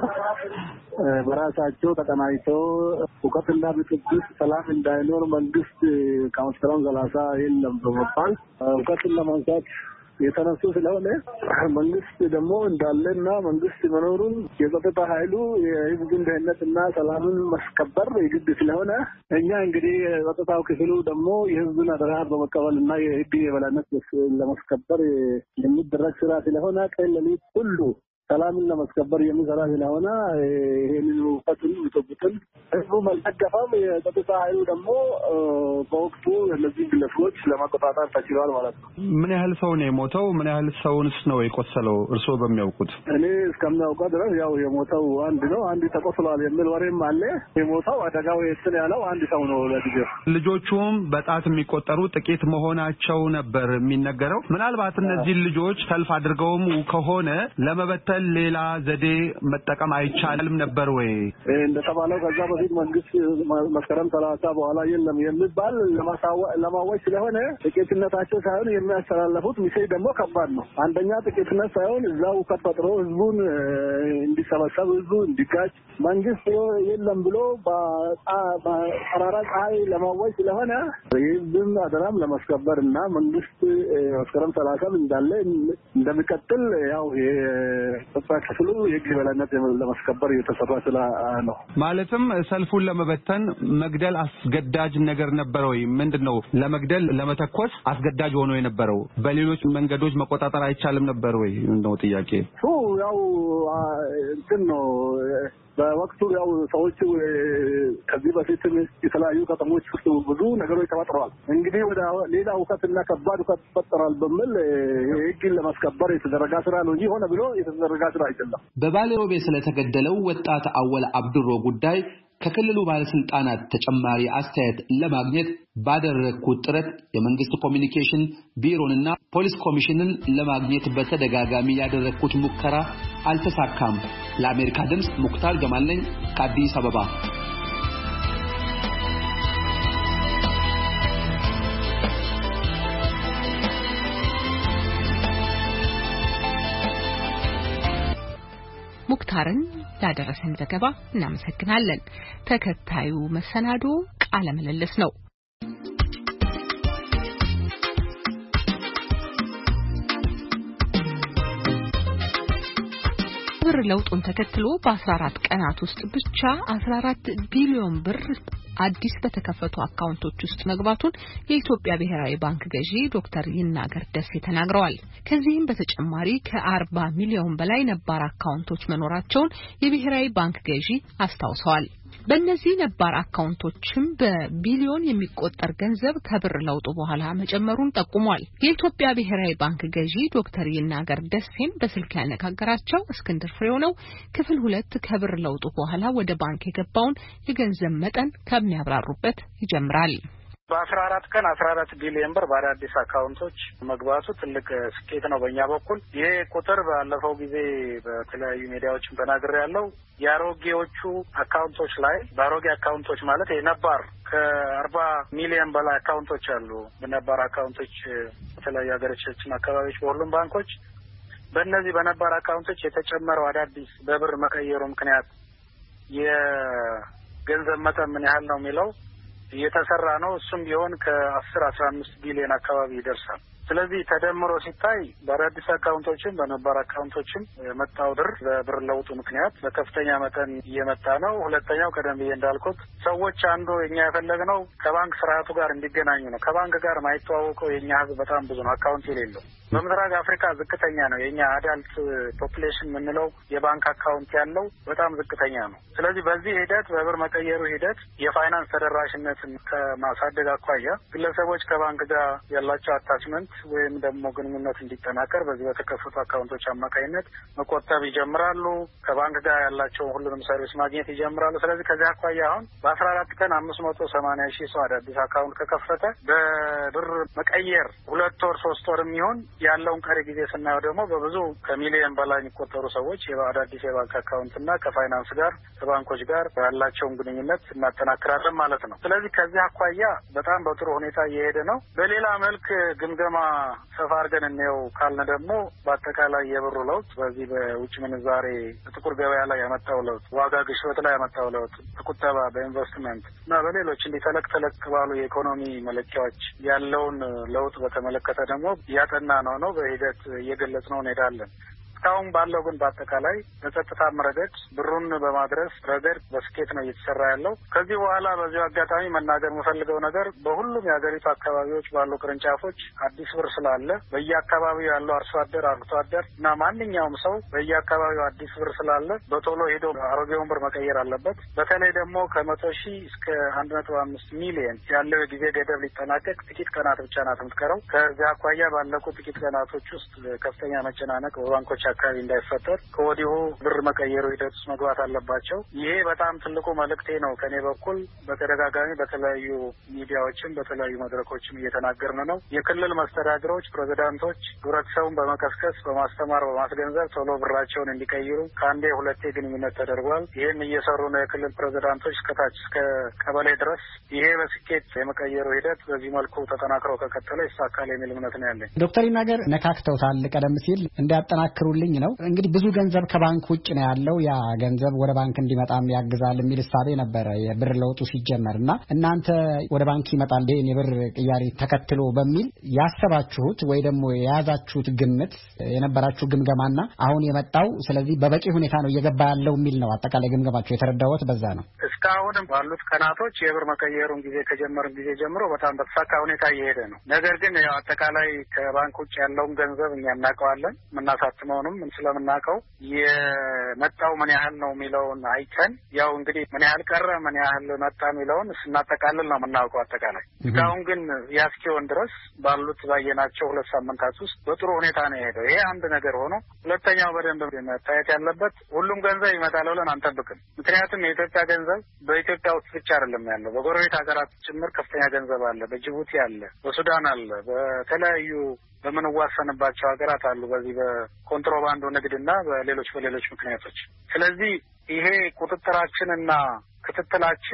S4: በራሳቸው ተቀናጅተው ውቀትና ብጥብጥ ሰላም እንዳይኖር መንግስት ከመስከረም 30 የለም በመባል ውቀትን ለማንሳት የተነሱ ስለሆነ መንግስት ደግሞ እንዳለና መንግስት መኖሩን የጸጥታ ኃይሉ የህዝብን ደህንነትና ሰላምን ማስከበር የግድ ስለሆነ እኛ እንግዲህ የጸጥታው ክፍሉ ደግሞ የህዝብን አደራ በመቀበልና የህግ የበላይነት ለማስከበር የሚደረግ ስራ ስለሆነ ቀን ሌሊት ሁሉ ሰላምን ለማስከበር የሚሰራ ስለሆነ ይሄንን ውቀትን ይተብጥል ህዝቡ መልቀቀም የጸጥታ ኃይሉ ደግሞ በወቅቱ እነዚህ ግለሰቦች ለማቆጣጠር ተችሏል ማለት ነው።
S23: ምን ያህል ሰው ነው የሞተው? ምን ያህል ሰውንስ ነው የቆሰለው? እርስዎ በሚያውቁት?
S4: እኔ እስከሚያውቀው ድረስ ያው የሞተው አንድ ነው። አንድ ተቆስሏል የሚል ወሬም አለ። የሞተው አደጋው የትን ያለው አንድ ሰው ነው ለጊዜው።
S23: ልጆቹም በጣት የሚቆጠሩ ጥቂት መሆናቸው ነበር የሚነገረው። ምናልባት እነዚህ ልጆች ሰልፍ አድርገውም ከሆነ ለመበተን ሌላ ዘዴ መጠቀም አይቻልም ነበር ወይ?
S4: እንደተባለው ከዛ በፊት መንግስት መስከረም 30 በኋላ የለም የሚባል ለማወጅ ስለሆነ ጥቂትነታቸው ሳይሆን የሚያስተላልፉት ሚሴጅ ደግሞ ከባድ ነው። አንደኛ ጥቂትነት ሳይሆን እዛው ከተፈጥሮ ህዝቡን እንዲሰበሰብ ህዝቡ እንዲጋጭ መንግስት የለም ብሎ በጠራራ ፀሐይ ለማወጅ ስለሆነ የህዝብን አደራም ለማስከበር እና መንግስት መስከረም 30 እንዳለ እንደሚቀጥል ያው ጸጥታ ክፍሉ የህግ የበላይነት ለማስከበር እየተሰራ ስለ ነው።
S23: ማለትም ሰልፉን ለመበተን መግደል አስገዳጅ ነገር ነበር ወይ? ምንድነው ለመግደል ለመተኮስ አስገዳጅ ሆኖ የነበረው? በሌሎች መንገዶች መቆጣጠር አይቻልም ነበር ወይ ነው ጥያቄ።
S4: ያው እንትን ነው በወቅቱ ያው ሰዎች ከዚህ በፊት የተለያዩ ከተሞች ውስጥ ብዙ ነገሮች ተፈጥረዋል። እንግዲህ ወደ ሌላ ውከትና ከባድ ውከት ተፈጠራል በሚል ህግን ለማስከበር የተደረገ ስራ ነው እንጂ ሆነ ብሎ የተደረገ ስራ አይደለም።
S21: በባሌ ሮቤ ስለተገደለው ወጣት አወል አብዱሮ ጉዳይ ከክልሉ ባለስልጣናት ተጨማሪ አስተያየት ለማግኘት ባደረኩት ጥረት የመንግስት ኮሚኒኬሽን ቢሮንና ፖሊስ ኮሚሽንን ለማግኘት በተደጋጋሚ ያደረኩት ሙከራ አልተሳካም። ለአሜሪካ ድምጽ ሙክታር ጀማል ነኝ ከአዲስ አበባ።
S1: ሙክታርን ላደረሰን ዘገባ እናመሰግናለን። ተከታዩ መሰናዶ ቃለ ምልልስ ነው። የብር ለውጡን ተከትሎ በ14 ቀናት ውስጥ ብቻ 14 ቢሊዮን ብር አዲስ በተከፈቱ አካውንቶች ውስጥ መግባቱን የኢትዮጵያ ብሔራዊ ባንክ ገዢ ዶክተር ይናገር ደሴ ተናግረዋል። ከዚህም በተጨማሪ ከ40 ሚሊዮን በላይ ነባር አካውንቶች መኖራቸውን የብሔራዊ ባንክ ገዢ አስታውሰዋል። በእነዚህ ነባር አካውንቶችም በቢሊዮን የሚቆጠር ገንዘብ ከብር ለውጡ በኋላ መጨመሩን ጠቁሟል። የኢትዮጵያ ብሔራዊ ባንክ ገዢ ዶክተር ይናገር ደሴን በስልክ ያነጋገራቸው እስክንድር ፍሬው ነው። ክፍል 2 ከብር ለውጡ በኋላ ወደ ባንክ የገባውን የገንዘብ መጠን ከሚያብራሩበት ይጀምራል።
S2: በ14 ቀን 14 ቢሊዮን ብር በአዳዲስ አካውንቶች መግባቱ ትልቅ ስኬት ነው በእኛ በኩል። ይሄ ቁጥር ባለፈው ጊዜ በተለያዩ ሚዲያዎችም ተናግሬያለሁ። የአሮጌዎቹ አካውንቶች ላይ በአሮጌ አካውንቶች ማለት የነባር ከ40 ሚሊዮን በላይ አካውንቶች አሉ። በነባር አካውንቶች በተለያዩ ሀገሮቻችን አካባቢዎች በሁሉም ባንኮች በእነዚህ በነባር አካውንቶች የተጨመረው አዳዲስ በብር መቀየሩ ምክንያት የገንዘብ መጠን ምን ያህል ነው የሚለው እየተሰራ ነው። እሱም ቢሆን ከ10-15 ቢሊዮን አካባቢ ይደርሳል። ስለዚህ ተደምሮ ሲታይ በአዳዲስ አካውንቶችም በነባር አካውንቶችም የመጣው በብር ለውጡ ምክንያት በከፍተኛ መጠን እየመጣ ነው። ሁለተኛው ቀደም ብዬ እንዳልኩት ሰዎች አንዱ የኛ የፈለግነው ከባንክ ስርዓቱ ጋር እንዲገናኙ ነው። ከባንክ ጋር ማይተዋወቀው የኛ ሕዝብ በጣም ብዙ ነው፣ አካውንት የሌለው። በምስራቅ አፍሪካ ዝቅተኛ ነው የኛ አዳልት ፖፑሌሽን የምንለው የባንክ አካውንት ያለው በጣም ዝቅተኛ ነው። ስለዚህ በዚህ ሂደት በብር መቀየሩ ሂደት የፋይናንስ ተደራሽነትን ከማሳደግ አኳያ ግለሰቦች ከባንክ ጋር ያላቸው አታችመንት ወይም ደግሞ ግንኙነት እንዲጠናከር በዚህ በተከፈቱ አካውንቶች አማካኝነት መቆጠብ ይጀምራሉ። ከባንክ ጋር ያላቸውን ሁሉንም ሰርቪስ ማግኘት ይጀምራሉ። ስለዚህ ከዚህ አኳያ አሁን በ14 ቀን 580 ሺህ ሰው አዳዲስ አካውንት ከከፈተ በብር መቀየር 2 ወር 3 ወር የሚሆን ያለውን ቀሪ ጊዜ ስናየው ደግሞ በብዙ ከሚሊዮን በላይ የሚቆጠሩ ሰዎች አዳዲስ የባንክ አካውንትና ከፋይናንስ ጋር ከባንኮች ጋር ያላቸውን ግንኙነት እናጠናክራለን ማለት ነው። ስለዚህ ከዚህ አኳያ በጣም በጥሩ ሁኔታ እየሄደ ነው። በሌላ መልክ ግምገማ ሰፋ አድርገን እንየው ካልን ደግሞ በአጠቃላይ የብሩ ለውጥ በዚህ በውጭ ምንዛሬ በጥቁር ገበያ ላይ ያመጣው ለውጥ፣ ዋጋ ግሽበት ላይ ያመጣው ለውጥ፣ በቁጠባ በኢንቨስትመንት እና በሌሎች እንዲህ ተለቅ ባሉ የኢኮኖሚ መለኪያዎች ያለውን ለውጥ በተመለከተ ደግሞ እያጠና ነው በሂደት እየገለጽ ነው እንሄዳለን። እስካሁን ባለው ግን በአጠቃላይ በጸጥታም ረገድ ብሩን በማድረስ ረገድ በስኬት ነው እየተሰራ ያለው። ከዚህ በኋላ በዚሁ አጋጣሚ መናገር የምፈልገው ነገር በሁሉም የሀገሪቱ አካባቢዎች ባሉ ቅርንጫፎች አዲስ ብር ስላለ በየአካባቢው ያለው አርሶ አደር፣ አርብቶ አደር እና ማንኛውም ሰው በየአካባቢው አዲስ ብር ስላለ በቶሎ ሄዶ አሮጌውን ብር መቀየር አለበት። በተለይ ደግሞ ከ100 ሺህ እስከ 1.5 ሚሊዮን ያለው የጊዜ ገደብ ሊጠናቀቅ ጥቂት ቀናት ብቻ ናት የምትቀረው። ከዚህ አኳያ ባለቁ ጥቂት ቀናቶች ውስጥ ከፍተኛ መጨናነቅ በባንኮች አካባቢ እንዳይፈጠር ከወዲሁ ብር መቀየሩ ሂደት ውስጥ መግባት አለባቸው። ይሄ በጣም ትልቁ መልእክቴ ነው ከኔ በኩል። በተደጋጋሚ በተለያዩ ሚዲያዎችም በተለያዩ መድረኮችም እየተናገርን ነው። የክልል መስተዳድሮች፣ ፕሬዚዳንቶች ህብረተሰቡን በመቀስቀስ በማስተማር በማስገንዘብ ቶሎ ብራቸውን እንዲቀይሩ ከአንዴ 2 ግንኙነት ተደርጓል። ይህን እየሰሩ ነው የክልል ፕሬዚዳንቶች እስከታች እስከ ቀበሌ ድረስ። ይሄ በስኬት የመቀየሩ ሂደት በዚህ መልኩ ተጠናክረው ከቀጠለ ይሳካል የሚል እምነት ነው ያለኝ።
S5: ዶክተር ይናገር ነካክተውታል ቀደም ሲል እንዲያጠናክሩ ነው። እንግዲህ ብዙ ገንዘብ ከባንክ ውጭ ነው ያለው። ያ ገንዘብ ወደ ባንክ እንዲመጣም ያግዛል የሚል እሳቤ ነበረ የብር ለውጡ ሲጀመርና እናንተ ወደ ባንክ ይመጣል ይሄን የብር ቅያሬ ተከትሎ በሚል ያሰባችሁት ወይ ደግሞ የያዛችሁት ግምት የነበራችሁ ግምገማና አሁን የመጣው ስለዚህ በበቂ ሁኔታ ነው እየገባ ያለው የሚል ነው አጠቃላይ ግምገማችሁ። የተረዳሁት በዛ ነው።
S2: እስካሁንም ባሉት ቀናቶች የብር መቀየሩን ጊዜ ከጀመርን ጊዜ ጀምሮ በጣም በተሳካ ሁኔታ እየሄደ ነው። ነገር ግን ያው አጠቃላይ ከባንክ ውጭ ያለውን ገንዘብ እኛ እናውቀዋለን። የምናሳትመው ምን ስለምናውቀው የመጣው ምን ያህል ነው የሚለውን አይተን ያው እንግዲህ ምን ያህል ቀረ ምን ያህል መጣ የሚለውን ስናጠቃልል ነው የምናውቀው አጠቃላይ። እስካሁን ግን ያስኪውን ድረስ ባሉት ባየናቸው 2 ሳምንታት ውስጥ በጥሩ ሁኔታ ነው የሄደው። ይሄ አንድ ነገር ሆኖ፣ ሁለተኛው በደንብ መታየት ያለበት ሁሉም ገንዘብ ይመጣል ብለን አንጠብቅም። ምክንያቱም የኢትዮጵያ ገንዘብ በኢትዮጵያ ውስጥ ብቻ አይደለም ያለው፣ በጎረቤት ሀገራት ጭምር ከፍተኛ ገንዘብ አለ። በጅቡቲ አለ፣ በሱዳን አለ፣ በተለያዩ በምንዋሰንባቸው ሀገራት አሉ። በዚህ በኮንትሮባንዱ ንግድና በሌሎች ምክንያቶች። ስለዚህ ይሄ ቁጥጥራችንና ክትትላችን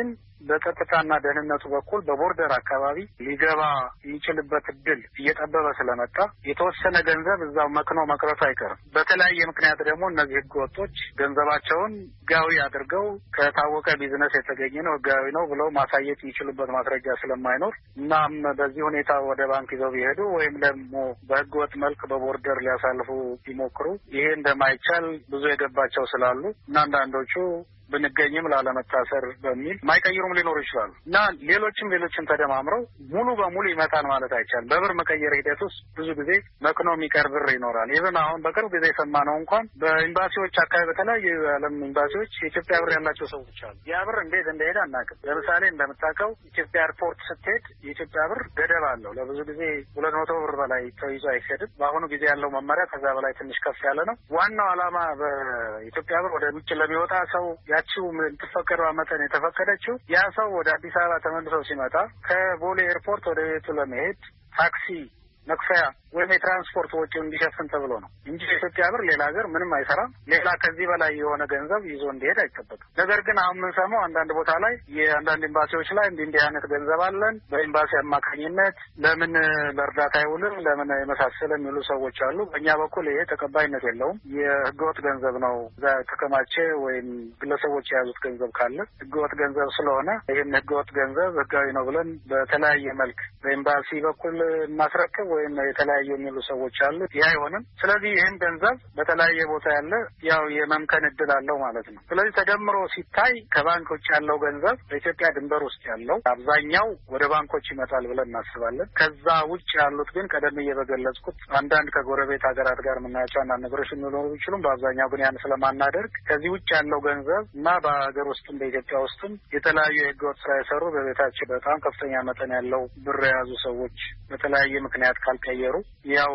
S2: በጸጥታና ደህንነቱ በኩል በቦርደር አካባቢ ሊገባ የሚችልበት እድል እየጠበበ ስለመጣ የተወሰነ ገንዘብ እዛው መክኖ መቅረቱ አይቀርም። በተለያየ ምክንያት ደግሞ እነዚህ ህገወጦች ገንዘባቸውን ህጋዊ አድርገው ከታወቀ ቢዝነስ የተገኘ ነው ህጋዊ ነው ብለው ማሳየት የሚችሉበት ማስረጃ ስለማይኖር እናም በዚህ ሁኔታ ወደ ባንክ ይዘው ቢሄዱ ወይም ደግሞ በህገወጥ መልክ በቦርደር ሊያሳልፉ ቢሞክሩ ይሄ እንደማይቻል ብዙ የገባቸው ስላሉ እና አንዳንዶቹ ብንገኝም ላለመታሰር በሚል ማይቀይሩም ሊኖሩ ይችላሉ እና ሌሎችም ተደማምረው ሙሉ በሙሉ ይመጣል ማለት አይቻልም። በብር መቀየር ሂደት ውስጥ ብዙ ጊዜ መክኖ የሚቀር ብር ይኖራል። ይህን አሁን በቅርብ ጊዜ የሰማነው እንኳን በኤምባሲዎች አካባቢ በተለያዩ የዓለም ኤምባሲዎች የኢትዮጵያ ብር ያላቸው ሰዎች አሉ። ያ ብር እንዴት እንደሄደ አናውቅም። ለምሳሌ እንደምታውቀው ኢትዮጵያ ኤርፖርት ስትሄድ የኢትዮጵያ ብር ገደብ አለው። ለብዙ ጊዜ 200 ብር በላይ ተይዞ አይሄድም። በአሁኑ ጊዜ ያለው መመሪያ ከዛ በላይ ትንሽ ከፍ ያለ ነው። ዋናው ዓላማ በኢትዮጵያ ብር ወደ ውጭ ለሚወጣ ሰው ያቺው የምትፈቀደው መጠን የተፈቀደችው ያ ሰው ወደ አዲስ አበባ ተመልሶ ሲመጣ ከቦሌ ኤርፖርት ወደ ቤቱ ለመሄድ ታክሲ መክፈያ ወይም የትራንስፖርት ወጪውን እንዲሸፍን ተብሎ ነው እንጂ የኢትዮጵያ ብር ሌላ ሀገር ምንም አይሰራም። ሌላ ከዚህ በላይ የሆነ ገንዘብ ይዞ እንዲሄድ አይጠበቅም። ነገር ግን አሁን የምንሰማው አንዳንድ ቦታ ላይ የአንዳንድ ኤምባሲዎች ላይ እንዲህ አይነት ገንዘብ አለን በኤምባሲ አማካኝነት ለምን ለእርዳታ አይውልም ለምን የመሳሰለ የሚሉ ሰዎች አሉ። በእኛ በኩል ይሄ ተቀባይነት የለውም። የህገወጥ ገንዘብ ነው ተከማቸ ወይም ግለሰቦች የያዙት ገንዘብ ካለ ህገወጥ ገንዘብ ስለሆነ ይህን ህገወጥ ገንዘብ ህጋዊ ነው ብለን በተለያየ መልክ በኤምባሲ በኩል እናስረክብ ወይም የተለያየ የሚሉ ሰዎች አሉ። ይህ አይሆንም። ስለዚህ ይህን ገንዘብ በተለያየ ቦታ ያለ ያው የመምከን እድል አለው ማለት ነው። ስለዚህ ተደምሮ ሲታይ ከባንክ ውጭ ያለው ገንዘብ በኢትዮጵያ ድንበር ውስጥ ያለው አብዛኛው ወደ ባንኮች ይመጣል ብለን እናስባለን። ከዛ ውጭ ያሉት ግን ቀደም በገለጽኩት አንዳንድ ከጎረቤት ሀገራት ጋር የምናያቸው አንዳንድ ነገሮች ሊኖሩ ቢችሉም በአብዛኛው ግን ያን ስለማናደርግ ከዚህ ውጭ ያለው ገንዘብ እና በሀገር ውስጥም በኢትዮጵያ ውስጥም የተለያዩ የህገወጥ ስራ የሰሩ በቤታቸው በጣም ከፍተኛ መጠን ያለው ብር የያዙ ሰዎች በተለያየ ምክንያት ካልቀየሩ ያው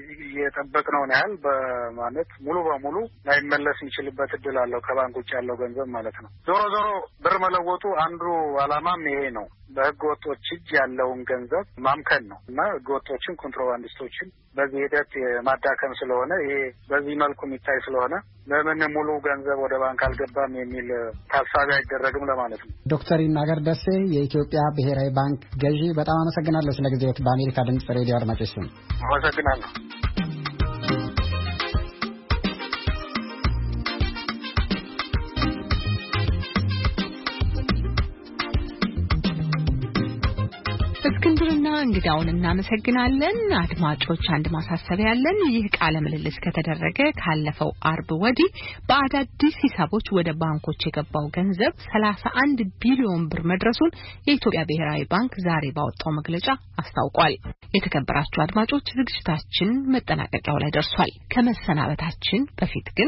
S2: የጠበቅነውን ያህል በማለት ሙሉ በሙሉ ላይመለስ የሚችልበት እድል አለው ከባንክ ውጭ ያለው ገንዘብ ማለት ነው። ዞሮ ብር መለወጡ አንዱ ዓላማም ይሄ ነው። በህገ ወጦች እጅ ያለውን ገንዘብ ማምከን ነው እና ህገ ወጦችን ኮንትሮባንዲስቶችን በዚህ ሂደት ማዳከም ስለሆነ ይሄ በዚህ መልኩ የሚታይ ስለሆነ ለምን ሙሉ ገንዘብ ወደ ባንክ አልገባም የሚል ታሳቢ አይደረግም ለማለት ነው።
S5: ዶክተር ይናገር ደሴ የኢትዮጵያ ብሔራዊ ባንክ ገዢ፣ በጣም አመሰግናለሁ ስለ ጊዜዎት። በአሜሪካ ድምጽ ሬዲዮ አድማጮች ስም
S2: አመሰግናለሁ።
S1: እስክንድርና እንግዳውን እናመሰግናለን። አድማጮች አንድ ማሳሰቢያ ያለን። ይህ ቃለ ምልልስ ከተደረገ ካለፈው አርብ ወዲህ በአዳዲስ ሂሳቦች ወደ ባንኮች የገባው ገንዘብ 31 ቢሊዮን ብር መድረሱን የኢትዮጵያ ብሔራዊ ባንክ ዛሬ ባወጣው መግለጫ አስታውቋል። የተከበራችሁ አድማጮች ዝግጅታችን መጠናቀቂያው ላይ ደርሷል። ከመሰናበታችን በፊት ግን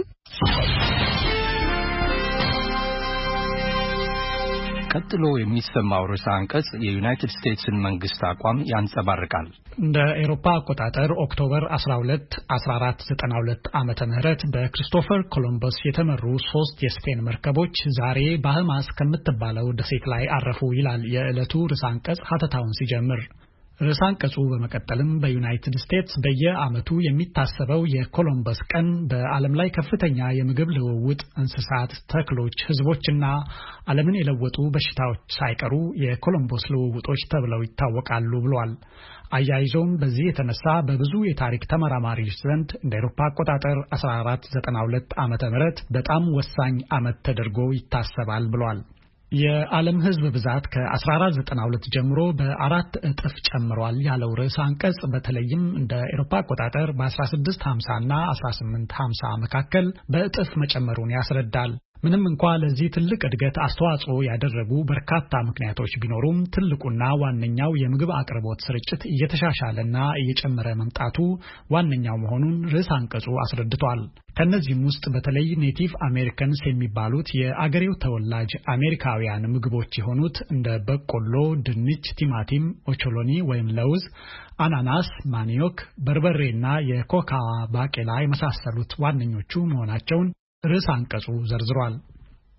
S7: ቀጥሎ የሚሰማው ርዕሰ አንቀጽ የዩናይትድ ስቴትስን መንግስት አቋም ያንጸባርቃል።
S8: እንደ አውሮፓ አቆጣጠር ኦክቶበር 12 1492 ዓመተ ምህረት በክሪስቶፈር ኮሎምበስ የተመሩ 3 የስፔን መርከቦች ዛሬ ባሃማስ ከምትባለው ደሴት ላይ አረፉ ይላል የዕለቱ ርዕሰ አንቀጽ ሀተታውን ሲጀምር። ርዕሰ አንቀጹ በመቀጠልም በዩናይትድ ስቴትስ በየዓመቱ የሚታሰበው የኮሎምበስ ቀን በዓለም ላይ ከፍተኛ የምግብ ልውውጥ፣ እንስሳት፣ ተክሎች፣ ህዝቦችና ዓለምን የለወጡ በሽታዎች ሳይቀሩ የኮሎምበስ ልውውጦች ተብለው ይታወቃሉ ብሏል። አያይዞም በዚህ የተነሳ በብዙ የታሪክ ተመራማሪዎች ዘንድ እንደ አውሮፓ አቆጣጠር 1492 ዓመተ ምህረት በጣም ወሳኝ ዓመት ተደርጎ ይታሰባል ብሏል። የዓለም ህዝብ ብዛት ከ1492 ጀምሮ በ4 እጥፍ ጨምሯል ያለው ርዕሰ አንቀጽ በተለይም እንደ አውሮፓ አቆጣጠር በ1650 እና 1850 መካከል በእጥፍ መጨመሩን ያስረዳል። ምንም እንኳን ለዚህ ትልቅ እድገት አስተዋጽኦ ያደረጉ በርካታ ምክንያቶች ቢኖሩም ትልቁና ዋነኛው የምግብ አቅርቦት ስርጭት እየተሻሻለና እየጨመረ መምጣቱ ዋነኛው መሆኑን ርዕሰ አንቀጹ አስረድቷል። ከነዚህም ውስጥ በተለይ ኔቲቭ አሜሪካንስ የሚባሉት የአገሬው ተወላጅ አሜሪካውያን ምግቦች የሆኑት እንደ በቆሎ፣ ድንች፣ ቲማቲም፣ ኦቾሎኒ ወይም ለውዝ፣ አናናስ፣ ማኒዮክ፣ በርበሬና የኮካዋ ባቄላ የመሳሰሉት ዋነኞቹ መሆናቸውን ርዕሰ አንቀጹ ዘርዝሯል።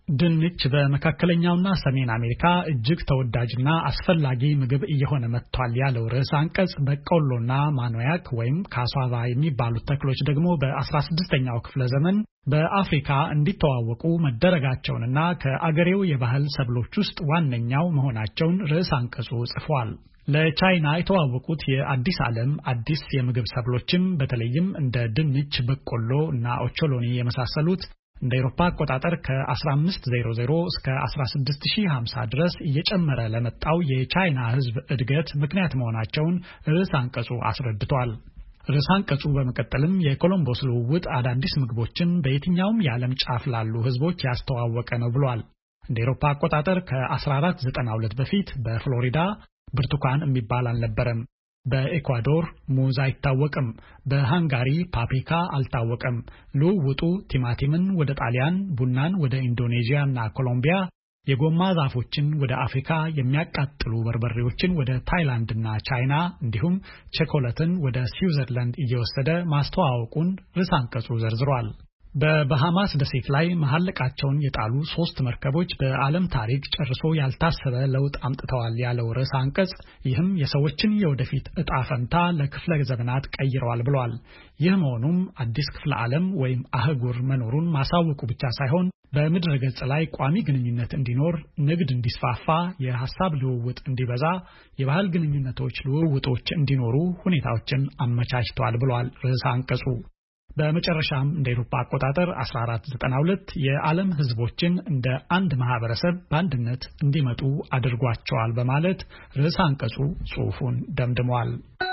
S8: ድንች በመካከለኛውና ሰሜን አሜሪካ እጅግ ተወዳጅና አስፈላጊ ምግብ እየሆነ መጥቷል ያለው ርዕሰ አንቀጽ በቆሎና ማኖያክ ወይም ካሳቫ የሚባሉት ተክሎች ደግሞ በ16ኛው ክፍለ ዘመን በአፍሪካ እንዲተዋወቁ መደረጋቸውንና ከአገሬው የባህል ሰብሎች ውስጥ ዋነኛው መሆናቸውን ርዕሰ አንቀጹ ጽፏል። ለቻይና የተዋወቁት የአዲስ ዓለም አዲስ የምግብ ሰብሎችም በተለይም እንደ ድንች፣ በቆሎ እና ኦቾሎኒ የመሳሰሉት እንደ አውሮፓ አቆጣጠር ከ1500 እስከ 16050 ድረስ እየጨመረ ለመጣው የቻይና ሕዝብ እድገት ምክንያት መሆናቸውን ርዕሰ አንቀጹ አስረድቷል። ርዕሰ አንቀጹ በመቀጠልም የኮሎምቦስ ልውውጥ አዳዲስ ምግቦችን በየትኛውም የዓለም ጫፍ ላሉ ሕዝቦች ያስተዋወቀ ነው ብሏል። እንደ አውሮፓ አቆጣጠር ከ1492 በፊት በፍሎሪዳ ብርቱካን የሚባል አልነበረም። በኤኳዶር ሙዝ አይታወቅም። በሃንጋሪ ፓፕሪካ አልታወቀም። ልውውጡ ቲማቲምን ወደ ጣሊያን፣ ቡናን ወደ ኢንዶኔዥያ እና ኮሎምቢያ፣ የጎማ ዛፎችን ወደ አፍሪካ፣ የሚያቃጥሉ በርበሬዎችን ወደ ታይላንድ እና ቻይና እንዲሁም ቸኮሌትን ወደ ስዊዘርላንድ እየወሰደ ማስተዋወቁን ርዕሰ አንቀጹ ዘርዝሯል። በባሃማስ ደሴት ላይ መሐለቃቸውን የጣሉ 3 መርከቦች በዓለም ታሪክ ጨርሶ ያልታሰበ ለውጥ አምጥተዋል ያለው ርዕሰ አንቀጽ ይህም የሰዎችን የወደፊት ዕጣ ፈንታ ለክፍለ ዘመናት ቀይረዋል ብሏል። ይህ መሆኑም አዲስ ክፍለ ዓለም ወይም አህጉር መኖሩን ማሳወቁ ብቻ ሳይሆን በምድረ ገጽ ላይ ቋሚ ግንኙነት እንዲኖር፣ ንግድ እንዲስፋፋ፣ የሐሳብ ልውውጥ እንዲበዛ፣ የባህል ግንኙነቶች ልውውጦች እንዲኖሩ ሁኔታዎችን አመቻችቷል ብሏል ርዕሰ አንቀጹ። በመጨረሻም እንደ አውሮፓ አቆጣጠር 1492 የዓለም ሕዝቦችን እንደ አንድ ማህበረሰብ በአንድነት እንዲመጡ አድርጓቸዋል በማለት ርዕሰ አንቀጹ ጽሑፉን ደምድሟል።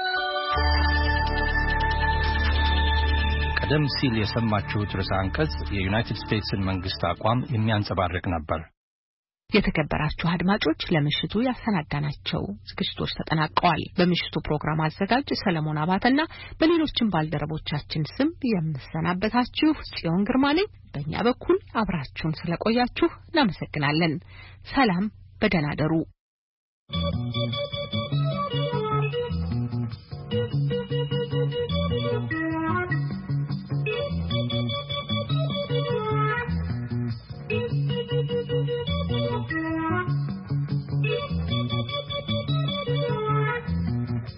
S7: ቀደም ሲል የሰማችሁት ርዕሰ አንቀጽ የዩናይትድ ስቴትስን መንግስት አቋም የሚያንጸባርቅ ነበር።
S1: የተከበራችሁ አድማጮች ለምሽቱ ያሰናዳናቸው ዝግጅቶች ተጠናቀዋል። በምሽቱ ፕሮግራም አዘጋጅ ሰለሞን አባተና በሌሎችም ባልደረቦቻችን ስም የምሰናበታችሁ ጽዮን ግርማ ነኝ። በእኛ በኩል አብራችሁን ስለቆያችሁ እናመሰግናለን። ሰላም፣ በደህና እደሩ።